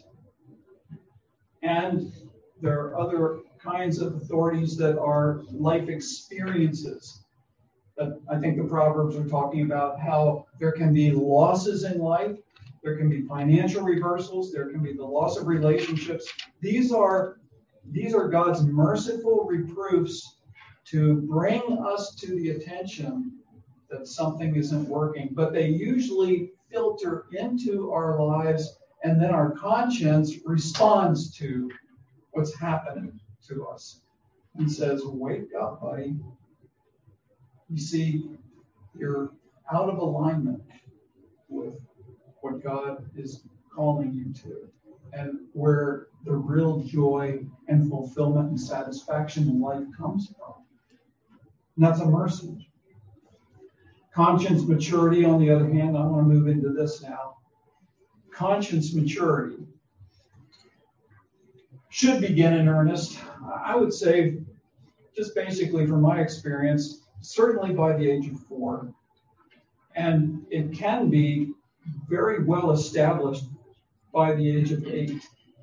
S4: and there are other kinds of authorities that are life experiences. But I think the Proverbs are talking about how there can be losses in life There can be financial reversals. There can be the loss of relationships. These are God's merciful reproofs to bring us to the attention that something isn't working. But they usually filter into our lives, and then our conscience responds to what's happening to us and says, wake up, buddy. You see, you're out of alignment with what God is calling you to, and where the real joy and fulfillment and satisfaction in life comes from. And that's a mercy. Conscience maturity, on the other hand, I want to move into this now. Conscience maturity should begin in earnest, I would say, just basically from my experience, certainly by the age of 4. And it can be very well established by the age of 8.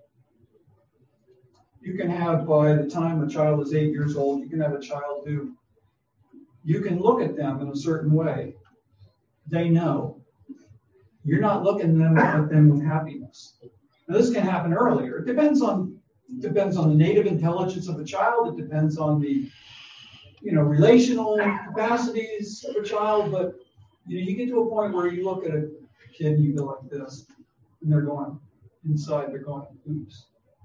S4: You can have, by the time a child is 8 years old, you can have a child who you can look at them in a certain way. They know. You're not looking at them with happiness. Now, this can happen earlier. It depends on the native intelligence of the child. It depends on the relational capacities of a child. But you get to a point where you look at a kid and you go like this, and they're going inside. They're going, oops.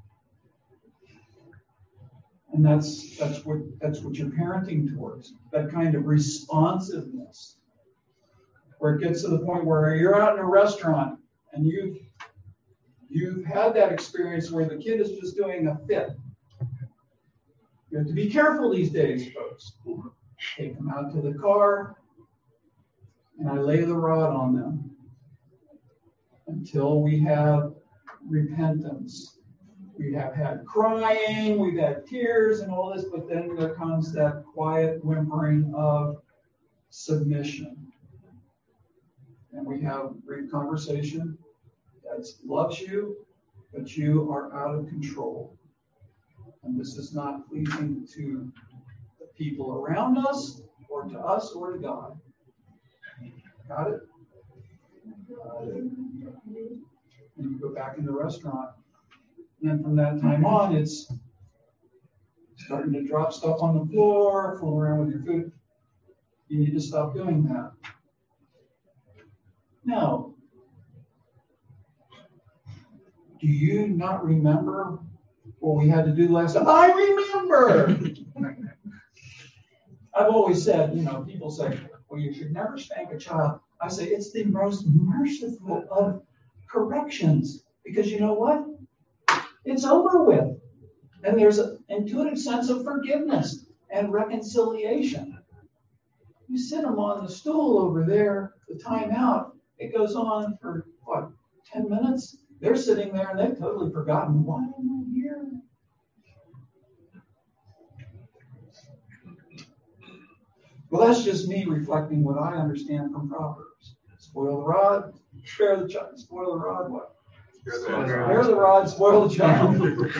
S4: And that's what you're parenting towards, that kind of responsiveness, where it gets to the point where you're out in a restaurant and you've had that experience where the kid is just doing a fit. You have to be careful these days, folks. Take them out to the car, and I lay the rod on them until we have repentance. We have had crying, we've had tears and all this, but then there comes that quiet whimpering of submission. And we have great conversation. Dad loves you, but you are out of control. And this is not pleasing to the people around us, or to us, or to God. Got it? And you go back in the restaurant. And from that time on, it's starting to drop stuff on the floor, fool around with your food. You need to stop doing that. Now, do you not remember what we had to do last time? I remember! I've always said, people say, well, you should never spank a child. I say, it's the most merciful of corrections. Because you know what? It's over with. And there's an intuitive sense of forgiveness and reconciliation. You sit them on the stool over there, the timeout, it goes on for, 10 minutes? They're sitting there and they've totally forgotten, why am I here? Well, that's just me reflecting what I understand from Proverbs. Spoil the rod, spare the child. Spoil the rod, what? Spare the rod, spoil the child.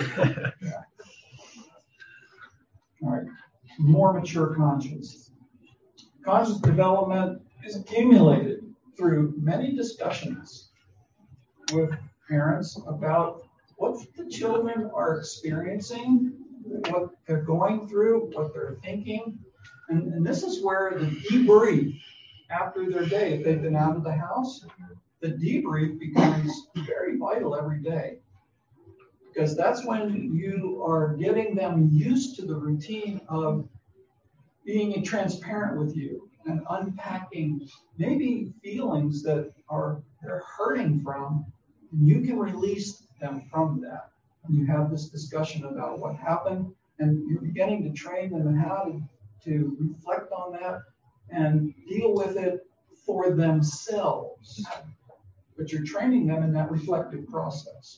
S4: All right. More mature conscience. Conscious development is accumulated through many discussions with parents about what the children are experiencing, what they're going through, what they're thinking. And this is where the debrief after their day, if they've been out of the house, the debrief becomes very vital every day. Because that's when you are getting them used to the routine of being transparent with you and unpacking maybe feelings that they're hurting from, and you can release them from that. And you have this discussion about what happened, and you're beginning to train them in how to reflect on that and deal with it for themselves. But you're training them in that reflective process.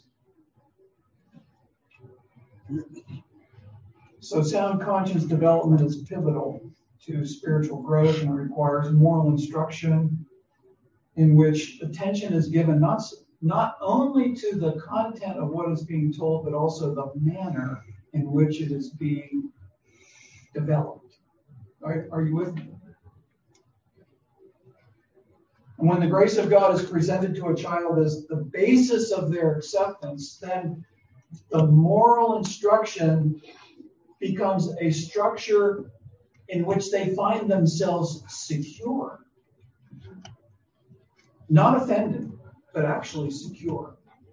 S4: So sound conscience development is pivotal to spiritual growth and requires moral instruction in which attention is given not only to the content of what is being told, but also the manner in which it is being developed. Are you with me? And when the grace of God is presented to a child as the basis of their acceptance, then the moral instruction becomes a structure in which they find themselves secure. Not offended, but actually secure.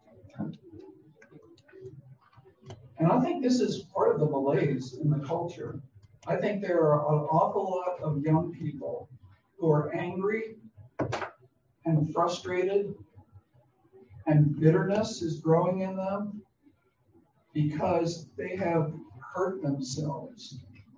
S4: And I think this is part of the malaise in the culture. I think there are an awful lot of young people who are angry and frustrated, and bitterness is growing in them because they have hurt themselves.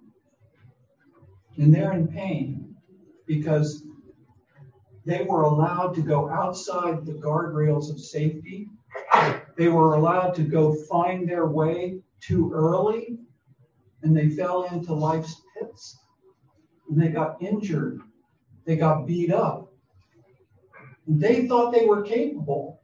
S4: And they're in pain because they were allowed to go outside the guardrails of safety. They were allowed to go find their way too early, and they fell into life's pits. And they got injured. They got beat up. And they thought they were capable,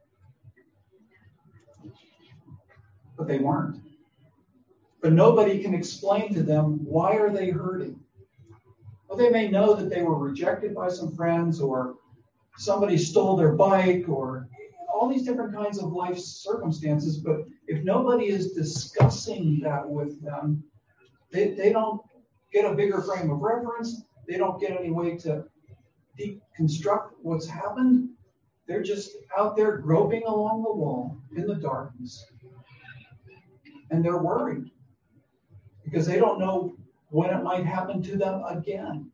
S4: but they weren't. But nobody can explain to them, why are they hurting? Well, they may know that they were rejected by some friends, or somebody stole their bike, or all these different kinds of life circumstances, but if nobody is discussing that with them, they don't get a bigger frame of reference. They don't get any way to deconstruct what's happened. They're just out there groping along the wall in the darkness. And they're worried because they don't know when it might happen to them again.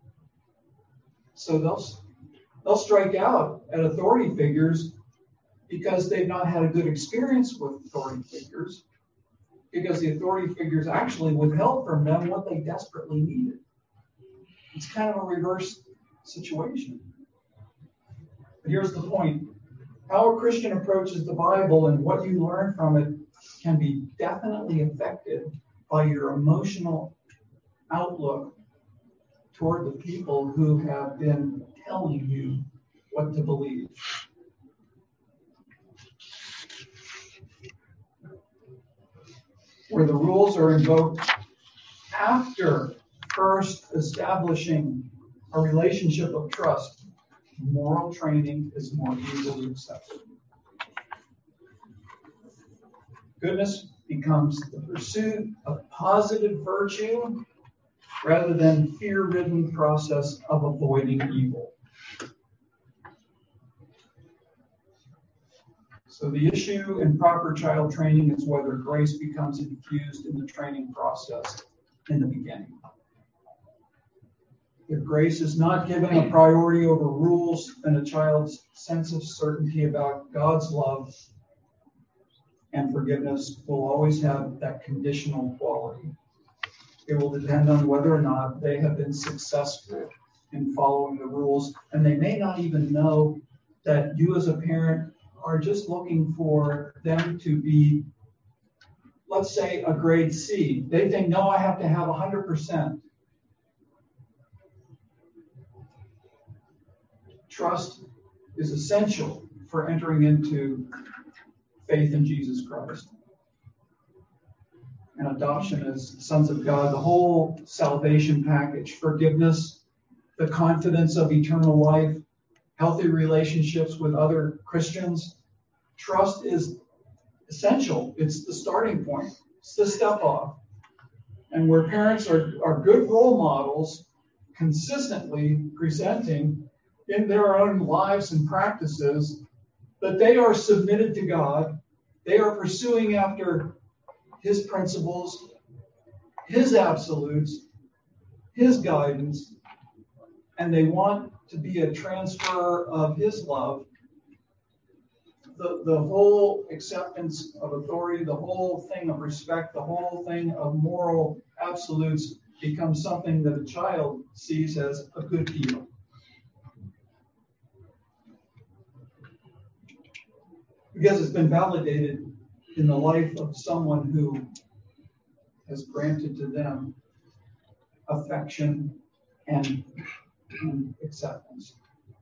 S4: So they'll strike out at authority figures because they've not had a good experience with authority figures, because the authority figures actually withheld from them what they desperately needed. It's kind of a reverse situation. But here's the point. How a Christian approaches the Bible and what you learn from it can be definitely affected by your emotional outlook toward the people who have been telling you what to believe. Where the rules are invoked after first establishing a relationship of trust, moral training is more easily accepted. Goodness becomes the pursuit of positive virtue rather than fear-ridden process of avoiding evil. So the issue in proper child training is whether grace becomes infused in the training process in the beginning. If grace is not given a priority over rules, then a child's sense of certainty about God's love and forgiveness will always have that conditional quality. It will depend on whether or not they have been successful in following the rules, and they may not even know that you as a parent are just looking for them to be, let's say, a grade C. They think, no, I have to have 100%. Trust is essential for entering into faith in Jesus Christ. And adoption as sons of God, the whole salvation package, forgiveness, the confidence of eternal life, healthy relationships with other Christians. Trust is essential. It's the starting point. It's the step off. And where parents are good role models, consistently presenting in their own lives and practices that they are submitted to God, they are pursuing after His principles, His absolutes, His guidance, and they want to be a transfer of His love. The whole acceptance of authority, the whole thing of respect, the whole thing of moral absolutes becomes something that a child sees as a good deal. Because it's been validated in the life of someone who has granted to them affection and acceptance.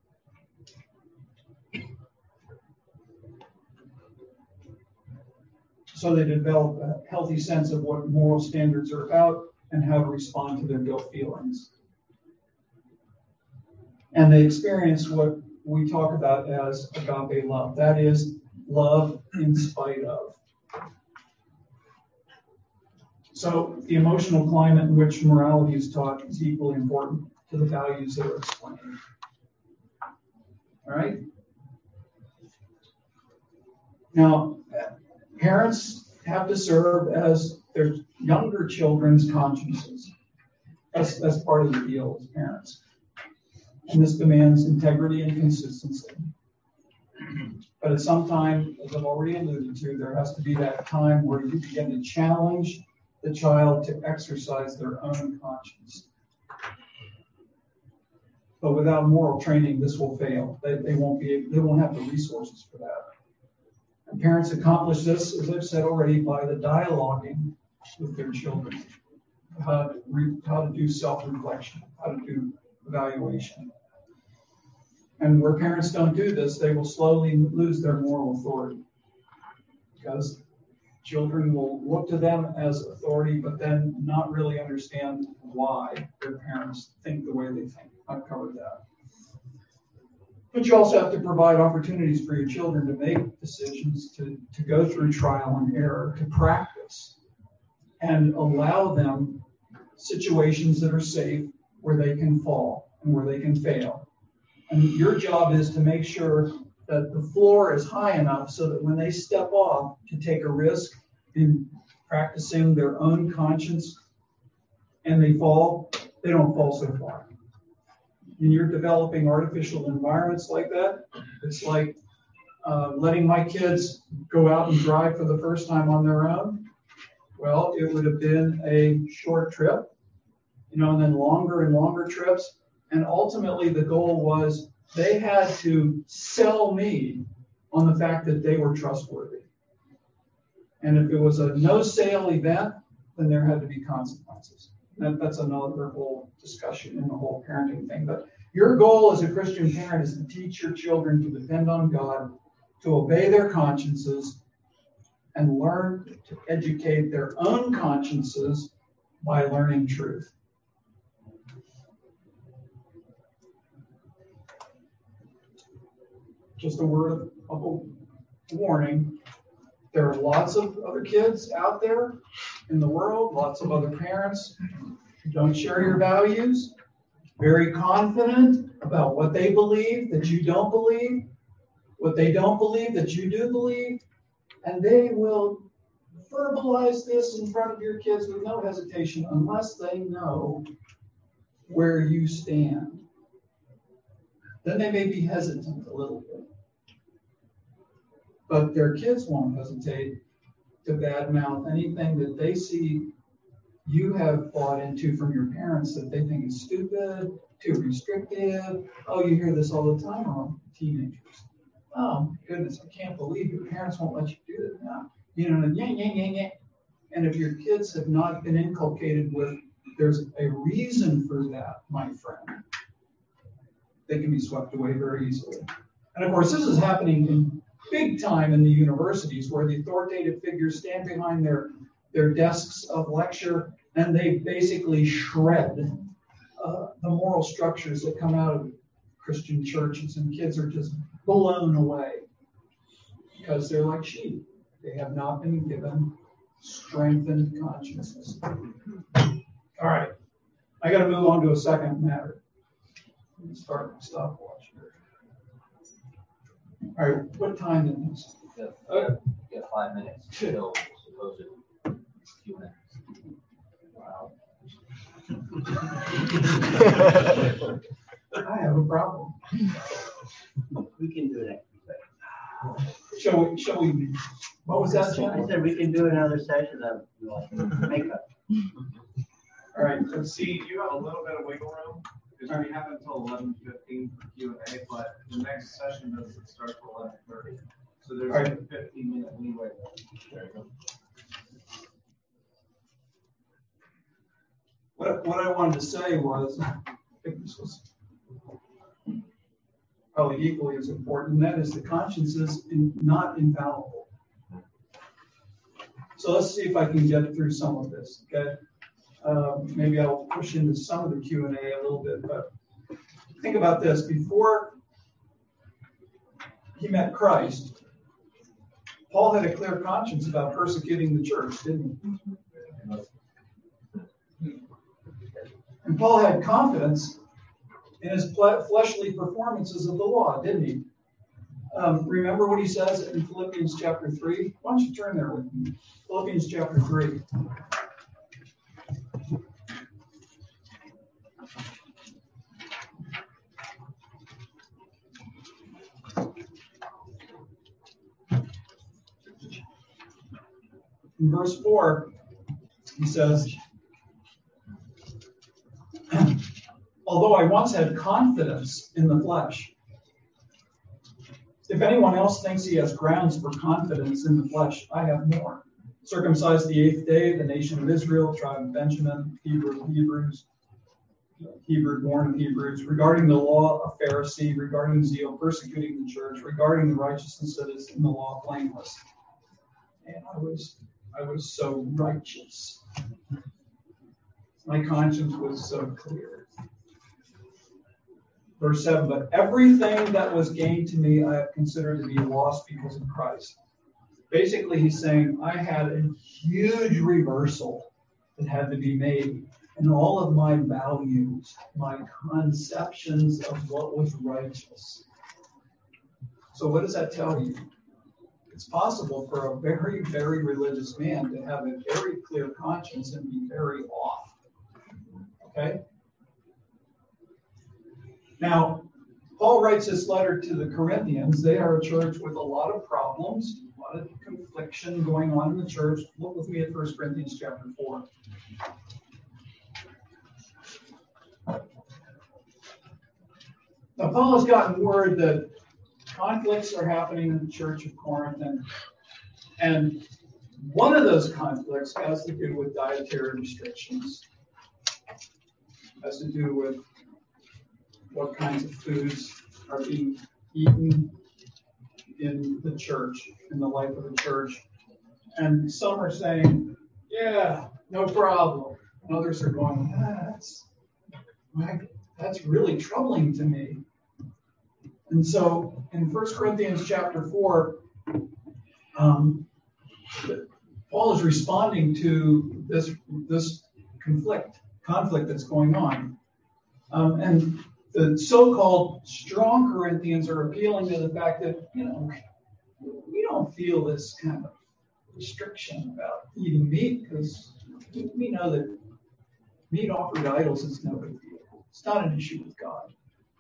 S4: So they develop a healthy sense of what moral standards are about and how to respond to their guilt feelings. And they experience what we talk about as agape love. That is love in spite of. So the emotional climate in which morality is taught is equally important to the values that are explained. All right? Now, parents have to serve as their younger children's consciences. That's part of the deal as parents. And this demands integrity and consistency. But at some time, as I've already alluded to, there has to be that time where you begin to challenge the child to exercise their own conscience. But without moral training, this will fail. They won't have the resources for that. And parents accomplish this, as I've said already, by the dialoguing with their children, how to do self-reflection, how to do evaluation. And where parents don't do this, they will slowly lose their moral authority, because children will look to them as authority, but then not really understand why their parents think the way they think. I've covered that. But you also have to provide opportunities for your children to make decisions, to go through trial and error, to practice, and allow them situations that are safe where they can fall and where they can fail. And your job is to make sure that the floor is high enough so that when they step off to take a risk in practicing their own conscience and they fall, they don't fall so far. When you're developing artificial environments like that, it's like letting my kids go out and drive for the first time on their own. Well, it would have been a short trip, and then longer and longer trips. And ultimately, the goal was they had to sell me on the fact that they were trustworthy. And if it was a no-sale event, then there had to be consequences. That's another whole discussion in the whole parenting thing. But your goal as a Christian parent is to teach your children to depend on God, to obey their consciences, and learn to educate their own consciences by learning truth. Just a word of warning. There are lots of other kids out there in the world, lots of other parents who don't share your values, very confident about what they believe that you don't believe, what they don't believe that you do believe, and they will verbalize this in front of your kids with no hesitation unless they know where you stand. Then they may be hesitant a little bit. But their kids won't hesitate to badmouth anything that they see you have bought into from your parents that they think is stupid, too restrictive. Oh, you hear this all the time among teenagers. Oh, goodness, I can't believe your parents won't let you do it now. And if your kids have not been inculcated with, there's a reason for that, my friend, they can be swept away very easily. And of course, this is happening in big time in the universities where the authoritative figures stand behind their desks of lecture and they basically shred the moral structures that come out of Christian churches, and kids are just blown away because they're like sheep. They have not been given strengthened consciousness. All right, I got to move on to a second matter. Let me start my stopwatch here. All right, what time is it?
S5: You got 5 minutes till supposed Q&A. Wow.
S4: I have a problem.
S6: We can do that.
S4: Shall we? What was that?
S6: I said we can do another session of makeup.
S4: All right, let's see.
S7: See, you have a little bit of wiggle room, because we have until 11:15 for Q&A, but the next session doesn't start till 11:30. So there's
S4: All right.
S7: a 15-minute leeway. There you go.
S4: What I wanted to say was, I think this was probably equally as important, and that is the conscience is not infallible. So let's see if I can get through some of this, okay? Maybe I'll push into some of the Q&A a little bit, but think about this. Before he met Christ, Paul had a clear conscience about persecuting the church, didn't he? And Paul had confidence in his fleshly performances of the law, didn't he? Remember what he says in Philippians chapter 3? Why don't you turn there with me? Philippians chapter 3. In verse 4, he says, although I once had confidence in the flesh, if anyone else thinks he has grounds for confidence in the flesh, I have more. Circumcised the 8th day, the nation of Israel, tribe of Benjamin, Hebrew of Hebrews, Hebrew born of Hebrews, regarding the law, a Pharisee, regarding zeal, persecuting the church, regarding the righteousness that is in the law, blameless. And I was so righteous. My conscience was so clear. Verse 7, but everything that was gained to me I have considered to be lost because of Christ. Basically, he's saying I had a huge reversal that had to be made in all of my values, my conceptions of what was righteous. So what does that tell you? It's possible for a very, very religious man to have a very clear conscience and be very off. Okay? Now, Paul writes this letter to the Corinthians. They are a church with a lot of problems, a lot of confliction going on in the church. Look with me at 1 Corinthians chapter 4. Now, Paul has gotten word that conflicts are happening in the church of Corinth, and one of those conflicts has to do with dietary restrictions, has to do with what kinds of foods are being eaten in the church, in the life of the church. And some are saying, yeah, no problem. And others are going, that's really troubling to me. And so in 1 Corinthians chapter 4, Paul is responding to this conflict that's going on. And the so-called strong Corinthians are appealing to the fact that, we don't feel this kind of restriction about eating meat because we know that meat offered to idols is no big deal. It's not an issue with God.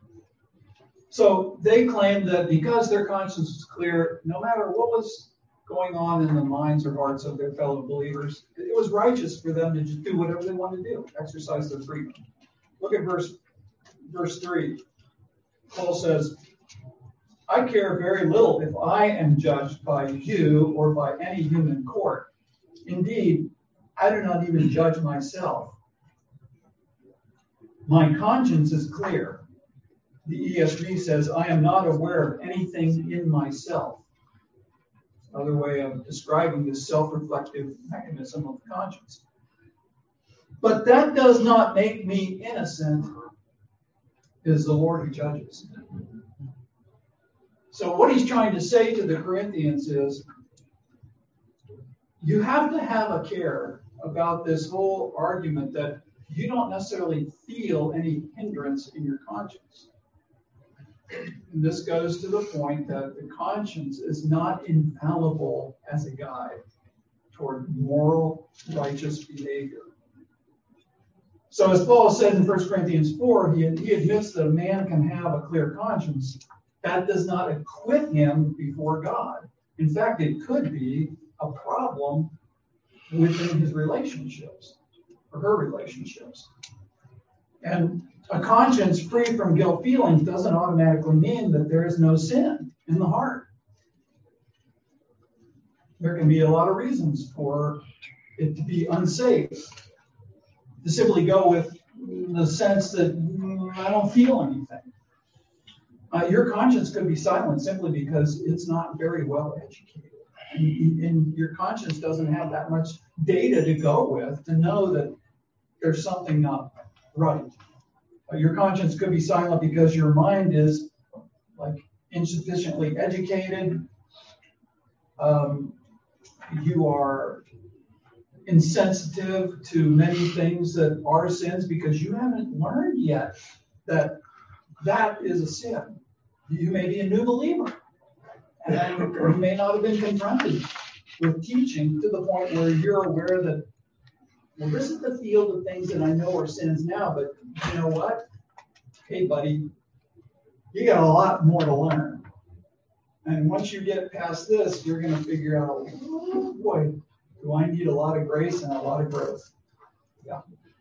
S4: So they claim that because their conscience was clear, no matter what was going on in the minds or hearts of their fellow believers, it was righteous for them to just do whatever they wanted to do, exercise their freedom. Look at verse 3. Paul says, I care very little if I am judged by you or by any human court. Indeed, I do not even judge myself. My conscience is clear. The ESV says, I am not aware of anything in myself. Another way of describing this self-reflective mechanism of conscience. But that does not make me innocent. It is the Lord who judges. So what he's trying to say to the Corinthians is, you have to have a care about this whole argument that you don't necessarily feel any hindrance in your conscience. And this goes to the point that the conscience is not infallible as a guide toward moral, righteous behavior. So as Paul said in 1 Corinthians 4, he admits that a man can have a clear conscience. That does not acquit him before God. In fact, it could be a problem within his relationships or her relationships. And a conscience free from guilt feelings doesn't automatically mean that there is no sin in the heart. There can be a lot of reasons for it to be unsafe. To simply go with the sense that I don't feel anything. Your conscience could be silent simply because it's not very well educated. And your conscience doesn't have that much data to go with to know that there's something not right. Your conscience could be silent because your mind is like insufficiently educated. You are insensitive to many things that are sins because you haven't learned yet that that is a sin. You may be a new believer, and you may not have been confronted with teaching to the point where you're aware that, well, this is the field of things that I know are sins now, but you know what? Hey, buddy, you got a lot more to learn. And once you get past this, you're going to figure out, oh boy, do I need a lot of grace and a lot of growth? Yeah.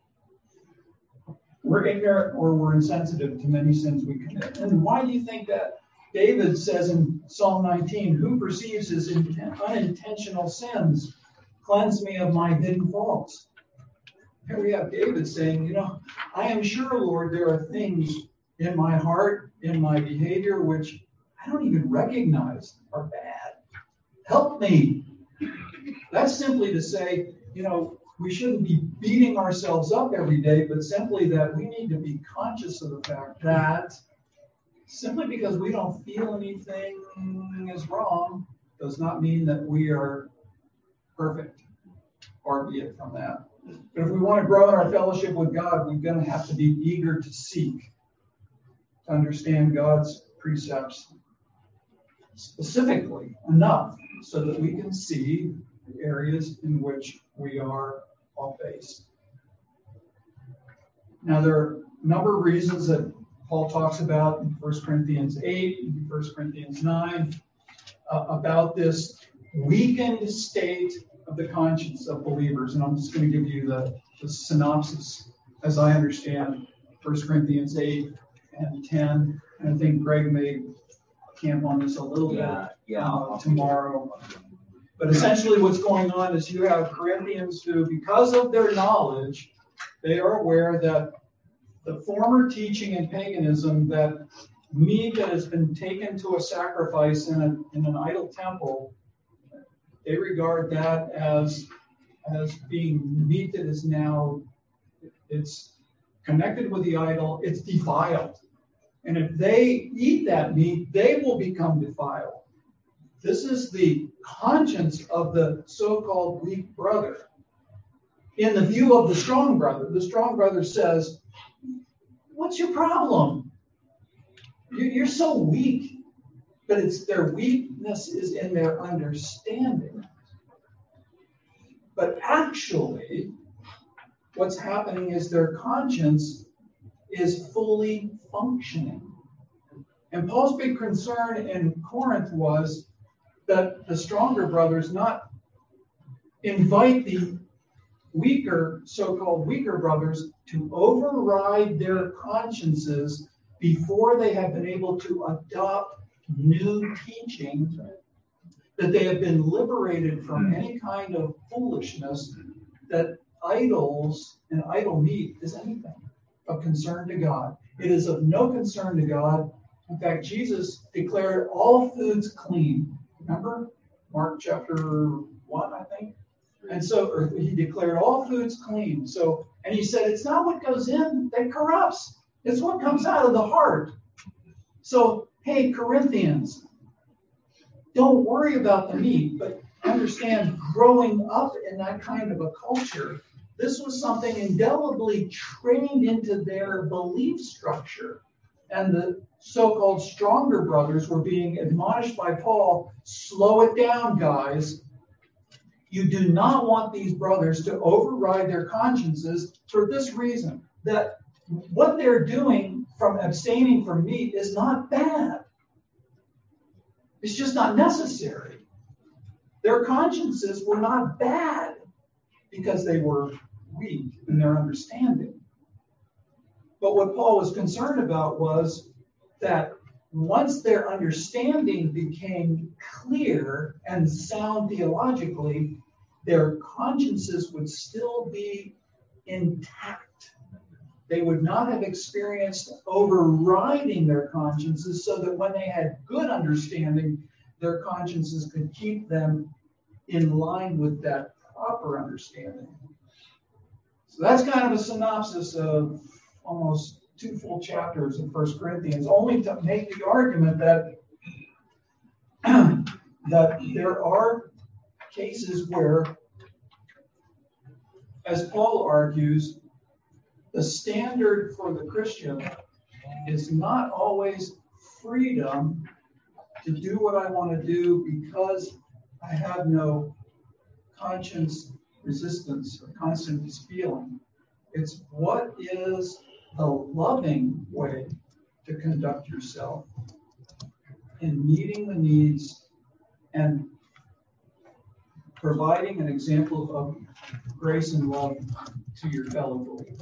S4: We're ignorant or we're insensitive to many sins we commit. And why do you think that? David says in Psalm 19, who perceives his unintentional sins? Cleanse me of my hidden faults. Here we have David saying, I am sure, Lord, there are things in my heart, in my behavior, which I don't even recognize are bad. Help me. That's simply to say, we shouldn't be beating ourselves up every day, but simply that we need to be conscious of the fact that simply because we don't feel anything is wrong does not mean that we are perfect, far be it from that. But if we want to grow in our fellowship with God, we're going to have to be eager to seek, to understand God's precepts specifically enough so that we can see the areas in which we are off-base. Now, there are a number of reasons that Paul talks about in 1 Corinthians 8, and 1 Corinthians 9, about this weakened state of the conscience of believers. And I'm just going to give you the synopsis as I understand 1 Corinthians 8 and 10. And I think Greg may camp on this a little bit tomorrow. But essentially what's going on is you have Corinthians who, because of their knowledge, they are aware that the former teaching in paganism that meat that has been taken to a sacrifice in an idol temple, they regard that as being meat that is now, it's connected with the idol, it's defiled. And if they eat that meat, they will become defiled. This is the conscience of the so-called weak brother. In the view of the strong brother says, what's your problem? You're so weak. But it's their weakness is in their understanding. But actually, what's happening is their conscience is fully functioning. And Paul's big concern in Corinth was that the stronger brothers not invite the weaker, so-called weaker brothers to override their consciences before they have been able to adopt new teaching, that they have been liberated from any kind of foolishness, that idols and idol meat is anything of concern to God. It is of no concern to God. In fact, Jesus declared all foods clean. Remember? Mark chapter 1, I think. And so he declared all foods clean. So, and he said, it's not what goes in that corrupts. It's what comes out of the heart. So, hey, Corinthians, don't worry about the meat, but understand growing up in that kind of a culture, this was something indelibly trained into their belief structure. And the so-called stronger brothers were being admonished by Paul, slow it down, guys. You do not want these brothers to override their consciences for this reason, that what they're doing from abstaining from meat is not bad. It's just not necessary. Their consciences were not bad because they were weak in their understanding. But what Paul was concerned about was that once their understanding became clear and sound theologically, their consciences would still be intact. They would not have experienced overriding their consciences, so that when they had good understanding, their consciences could keep them in line with that proper understanding. So that's kind of a synopsis of almost 2 full chapters in 1 Corinthians, only to make the argument that that there are cases where, as Paul argues, the standard for the Christian is not always freedom to do what I want to do because I have no conscience resistance or conscience feeling. It's what is the loving way to conduct yourself in meeting the needs and providing an example of grace and love to your fellow believers.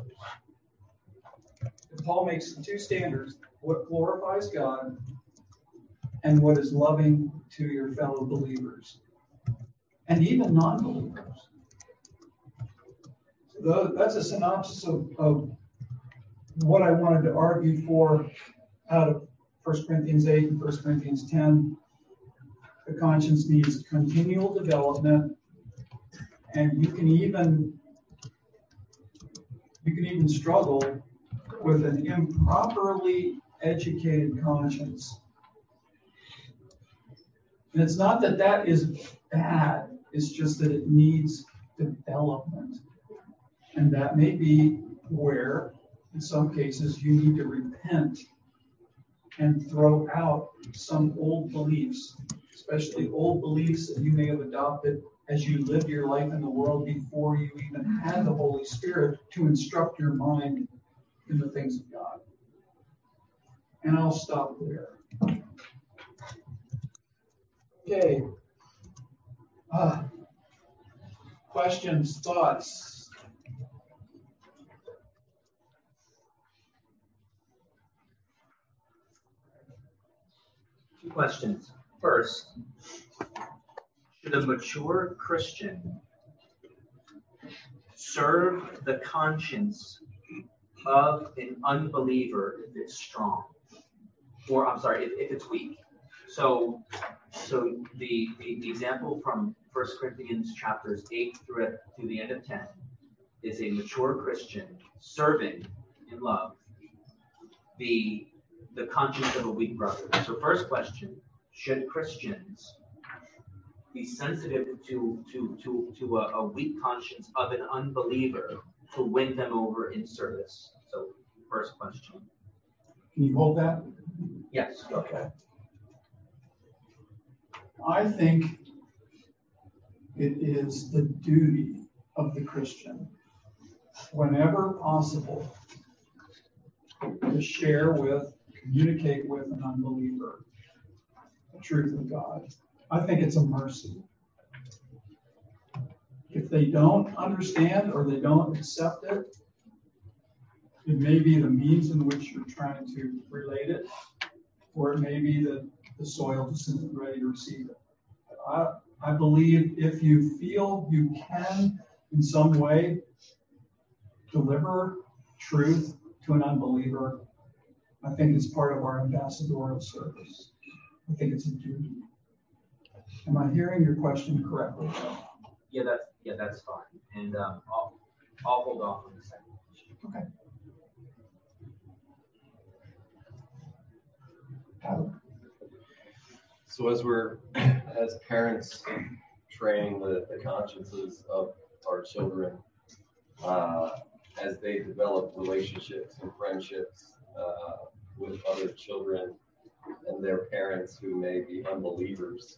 S4: And Paul makes two standards: what glorifies God and what is loving to your fellow believers, and even non-believers. So that's a synopsis of what I wanted to argue for out of 1 Corinthians 8 and 1 Corinthians 10. The conscience needs continual development, and you can even struggle with an improperly educated conscience. And it's not that that is bad, it's just that it needs development. And that may be where, in some cases, you need to repent and throw out some old beliefs, especially old beliefs that you may have adopted as you lived your life in the world before you even had the Holy Spirit to instruct your mind in the things of God. And I'll stop there. Okay. Questions, thoughts?
S5: Two questions. First, should a mature Christian serve the conscience of an unbeliever if it's strong? Or, I'm sorry, if it's weak. So the example from 1 Corinthians chapters 8 through the end of 10 is a mature Christian serving in love the conscience of a weak brother. So first question, should Christians be sensitive to a weak conscience of an unbeliever to win them over in service? So first question.
S4: Can you hold that?
S5: Yes.
S4: Okay. I think it is the duty of the Christian, whenever possible, to share with, communicate with an unbeliever the truth of God. I think it's a mercy. If they don't understand or they don't accept it, it may be the means in which you're trying to relate it, or it may be that the soil just isn't ready to receive it. I believe if you feel you can, in some way, deliver truth to an unbeliever, I think it's part of our ambassadorial service. I think it's a duty. Am I hearing your question correctly?
S5: Yeah, that's fine. And I'll hold off on the second question.
S4: Okay. Tyler.
S8: So as parents train the consciences of our children, as they develop relationships and friendships with other children and their parents who may be unbelievers,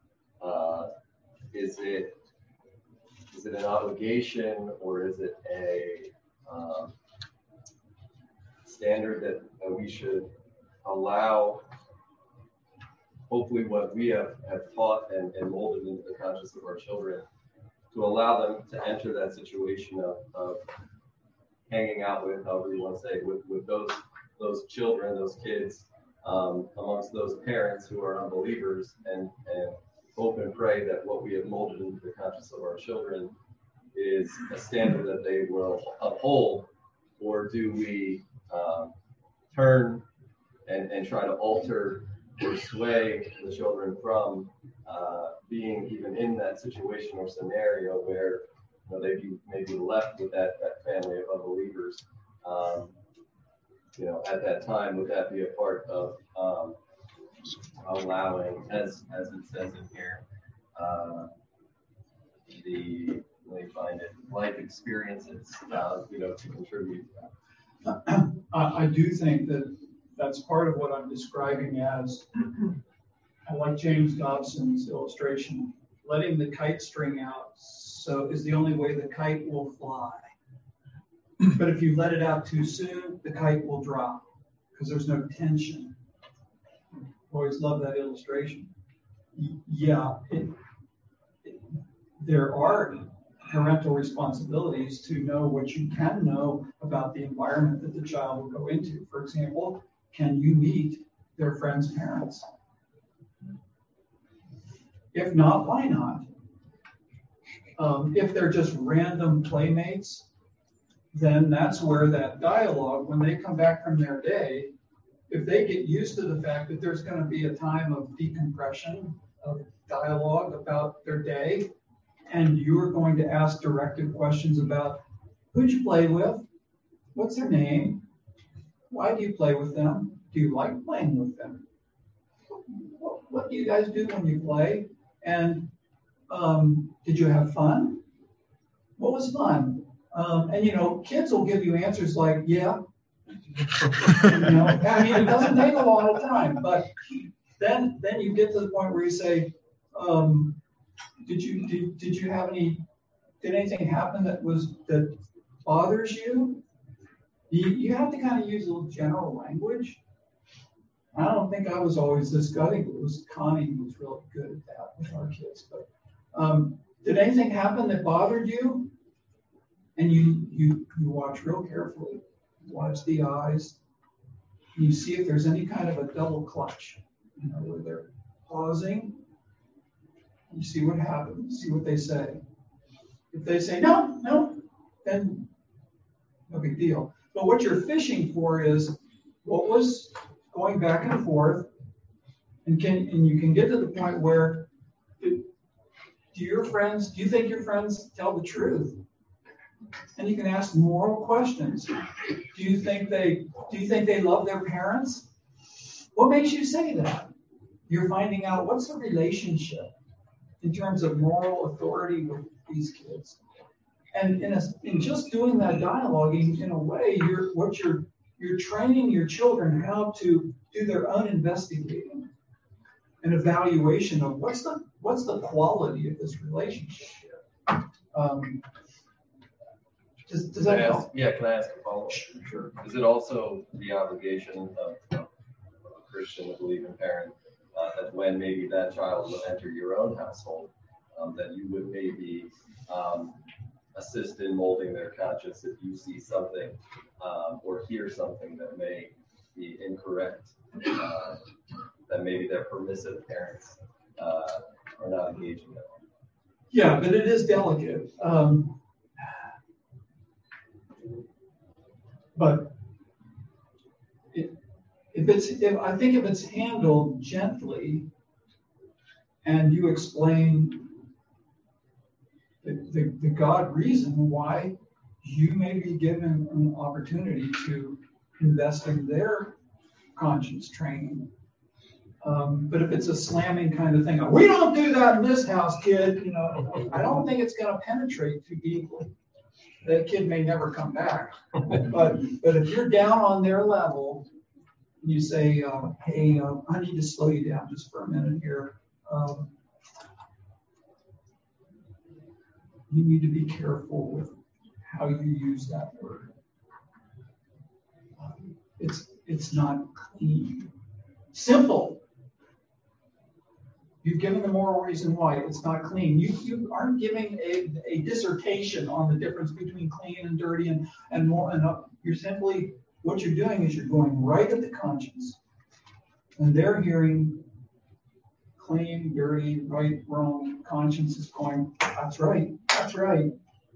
S8: is it an obligation, or is it a standard that we should allow, hopefully what we have taught and molded into the conscience of our children, to allow them to enter that situation of hanging out with, however you want to say, with those children, those kids, amongst those parents who are unbelievers, and hope and pray that what we have molded into the conscience of our children is a standard that they will uphold? Or do we turn and try to alter or sway the children from being even in that situation or scenario where they may be left with that family of unbelievers? At that time, would that be a part of allowing, as it says in here, let me find it, life experiences, to contribute.
S4: I do think that that's part of what I'm describing as, I like James Dobson's illustration, letting the kite string out so is the only way the kite will fly. But if you let it out too soon, the kite will drop because there's no tension. Always love that illustration. Yeah, there are parental responsibilities to know what you can know about the environment that the child will go into. For example, can you meet their friends' parents? If not, why not? If they're just random playmates, then that's where that dialogue, when they come back from their day, if they get used to the fact that there's going to be a time of decompression, of dialogue about their day, and you're going to ask directed questions about who'd you play with? What's their name? Why do you play with them? Do you like playing with them? What do you guys do when you play? And did you have fun? What was fun? And kids will give you answers like, yeah. It doesn't take a lot of time, but then you get to the point where you say, did anything happen that bothers you? You have to kind of use a little general language. I don't think I was always this good. I think it was Connie who was really good at that with our kids. But did anything happen that bothered you? And you watch real carefully. Watch the eyes. You see if there's any kind of a double clutch, where they're pausing. You see what happens. See what they say. If they say no, then no big deal. But what you're fishing for is what was going back and forth, and you can get to the point where do you think your friends tell the truth? And you can ask moral questions. Do you think they love their parents? What makes you say that? You're finding out what's the relationship in terms of moral authority with these kids. And in just doing that dialoguing, in a way, you're training your children how to do their own investigating and evaluation of what's the quality of this relationship here. Does that help?
S8: Yeah, can I ask a follow-up? Sure. Is it also the obligation of a Christian, a believing parent, that when maybe that child will enter your own household, that you would maybe assist in molding their conscience if you see something or hear something that may be incorrect, that maybe their permissive parents are not engaging in?
S4: Yeah, but it is delicate. But I think if it's handled gently and you explain the God reason why you may be given an opportunity to invest in their conscience training. But if it's a slamming kind of thing, we don't do that in this house, kid, I don't think it's going to penetrate too deeply. That kid may never come back. But if you're down on their level, and you say, hey, I need to slow you down just for a minute here. You need to be careful with how you use that word. It's not clean. Simple. You've given the moral reason why it's not clean. You aren't giving a dissertation on the difference between clean and dirty and more. And you're simply, what you're doing is you're going right at the conscience. And they're hearing clean, dirty, right, wrong. Conscience is going, that's right, that's right.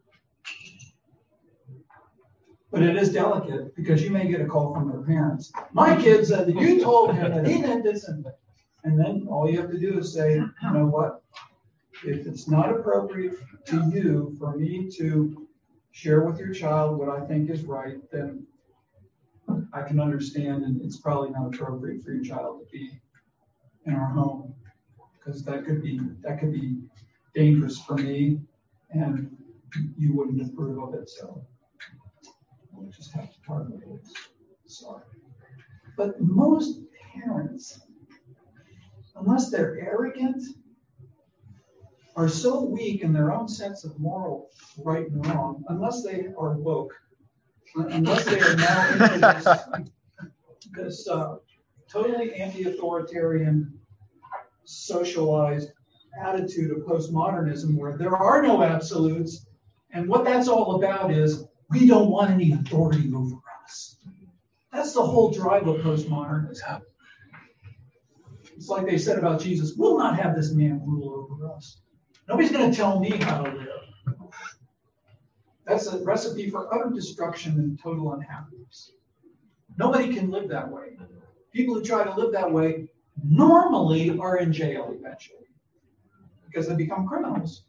S4: But it is delicate because you may get a call from their parents. My kid said that you told him that he did this and that. And then all you have to do is say, you know what? If it's not appropriate to you for me to share with your child what I think is right, then I can understand, and it's probably not appropriate for your child to be in our home, because that could be dangerous for me, and you wouldn't approve of it. So we'll just have to part ways. Sorry. But most parents, unless they're arrogant, are so weak in their own sense of moral right and wrong, unless they are woke, unless they are now into this totally anti-authoritarian, socialized attitude of postmodernism where there are no absolutes, and what that's all about is we don't want any authority over us. That's the whole drive of postmodernism. It's like they said about Jesus, we'll not have this man rule over us. Nobody's going to tell me how to live. That's a recipe for utter destruction and total unhappiness. Nobody can live that way. People who try to live that way normally are in jail eventually because they become criminals.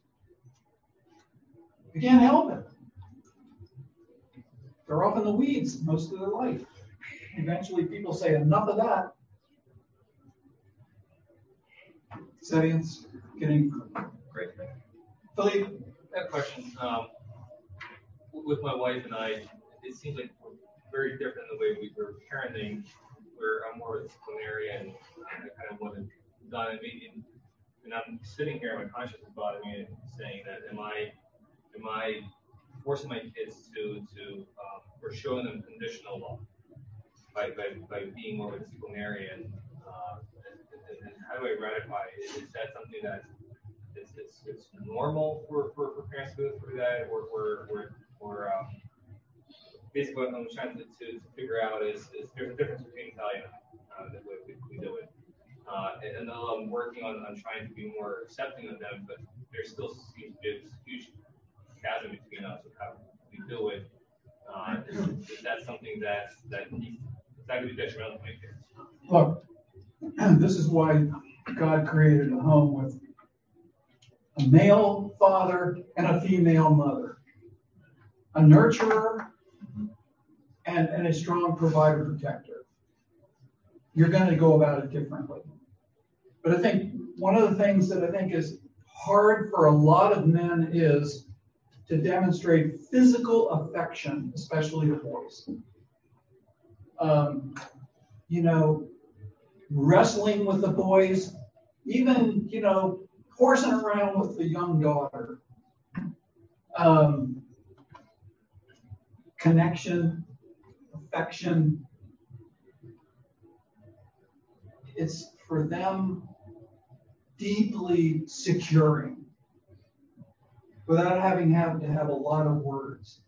S4: You can't help it. They're off in the weeds most of their life. Eventually people say, enough of that. Sedians, getting
S9: Great.
S4: Philippe.
S9: I have a question. With my wife and I, it seems like we're very different in the way we were parenting, where I'm more disciplinarian, and I kind of want it done. And I'm sitting here, my conscience is bothering me, and saying that am I forcing my kids to or showing them conditional love by being more of a disciplinarian? And how do I ratify it? Is that something that it's normal for parents to go through that, or basically what I'm trying to figure out is there's a difference between Italian and the way we do it. And though I'm working on trying to be more accepting of them, but there still seems to be a huge chasm between us of how we do it. Is that something that needs, it's not going to be detrimental to my kids?
S4: Look, this is why God created a home with a male father and a female mother, a nurturer and a strong provider protector. You're going to go about it differently. But I think one of the things that I think is hard for a lot of men is to demonstrate physical affection, especially to boys. Wrestling with the boys, even, horsing around with the young daughter. Connection, affection. It's for them deeply securing without having to have a lot of words.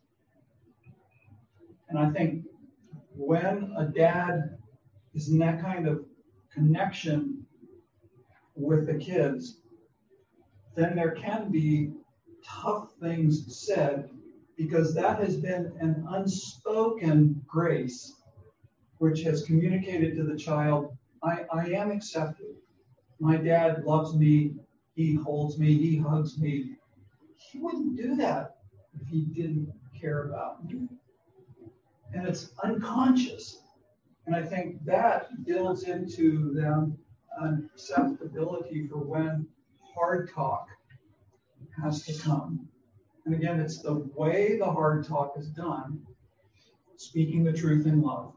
S4: And I think when a dad is in that kind of connection with the kids, then there can be tough things said because that has been an unspoken grace which has communicated to the child, I am accepted. My dad loves me. He holds me. He hugs me. He wouldn't do that if he didn't care about me. And it's unconscious. And I think that builds into them an acceptability for when hard talk has to come. And again, it's the way the hard talk is done, speaking the truth in love.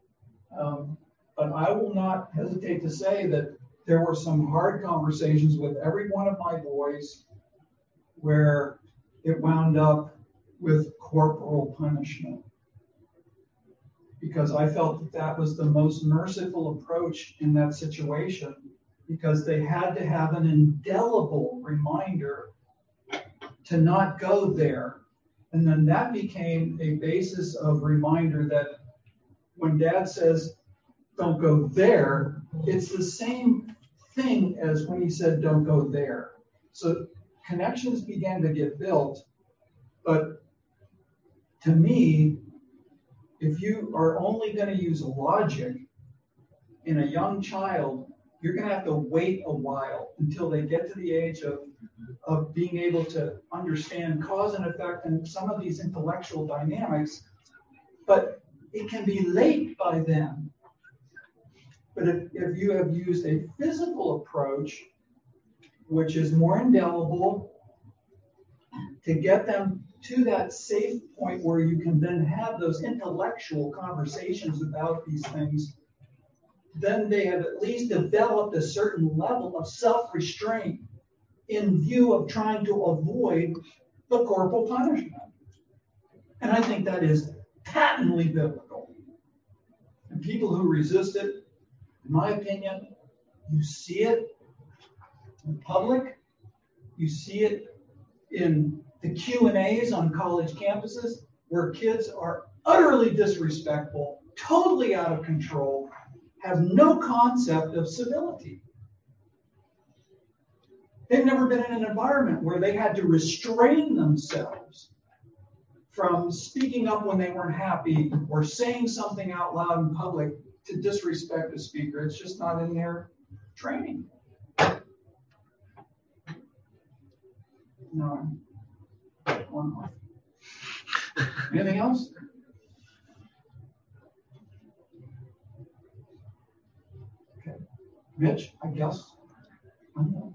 S4: But I will not hesitate to say that there were some hard conversations with every one of my boys where it wound up with corporal punishment. Because I felt that was the most merciful approach in that situation, because they had to have an indelible reminder to not go there. And then that became a basis of reminder that when Dad says, don't go there, it's the same thing as when he said, don't go there. So connections began to get built. But to me, if you are only going to use logic in a young child, you're going to have to wait a while until they get to the age of being able to understand cause and effect and some of these intellectual dynamics. But it can be late by then. But if you have used a physical approach, which is more indelible, to get them to that safe point where you can then have those intellectual conversations about these things, then they have at least developed a certain level of self-restraint in view of trying to avoid the corporal punishment. And I think that is patently biblical. And people who resist it, in my opinion, you see it in public, you see it in the Q&As on college campuses, where kids are utterly disrespectful, totally out of control, have no concept of civility. They've never been in an environment where they had to restrain themselves from speaking up when they weren't happy or saying something out loud in public to disrespect a speaker. It's just not in their training. No. One more. Anything else? Okay. Mitch, I guess. I'm done.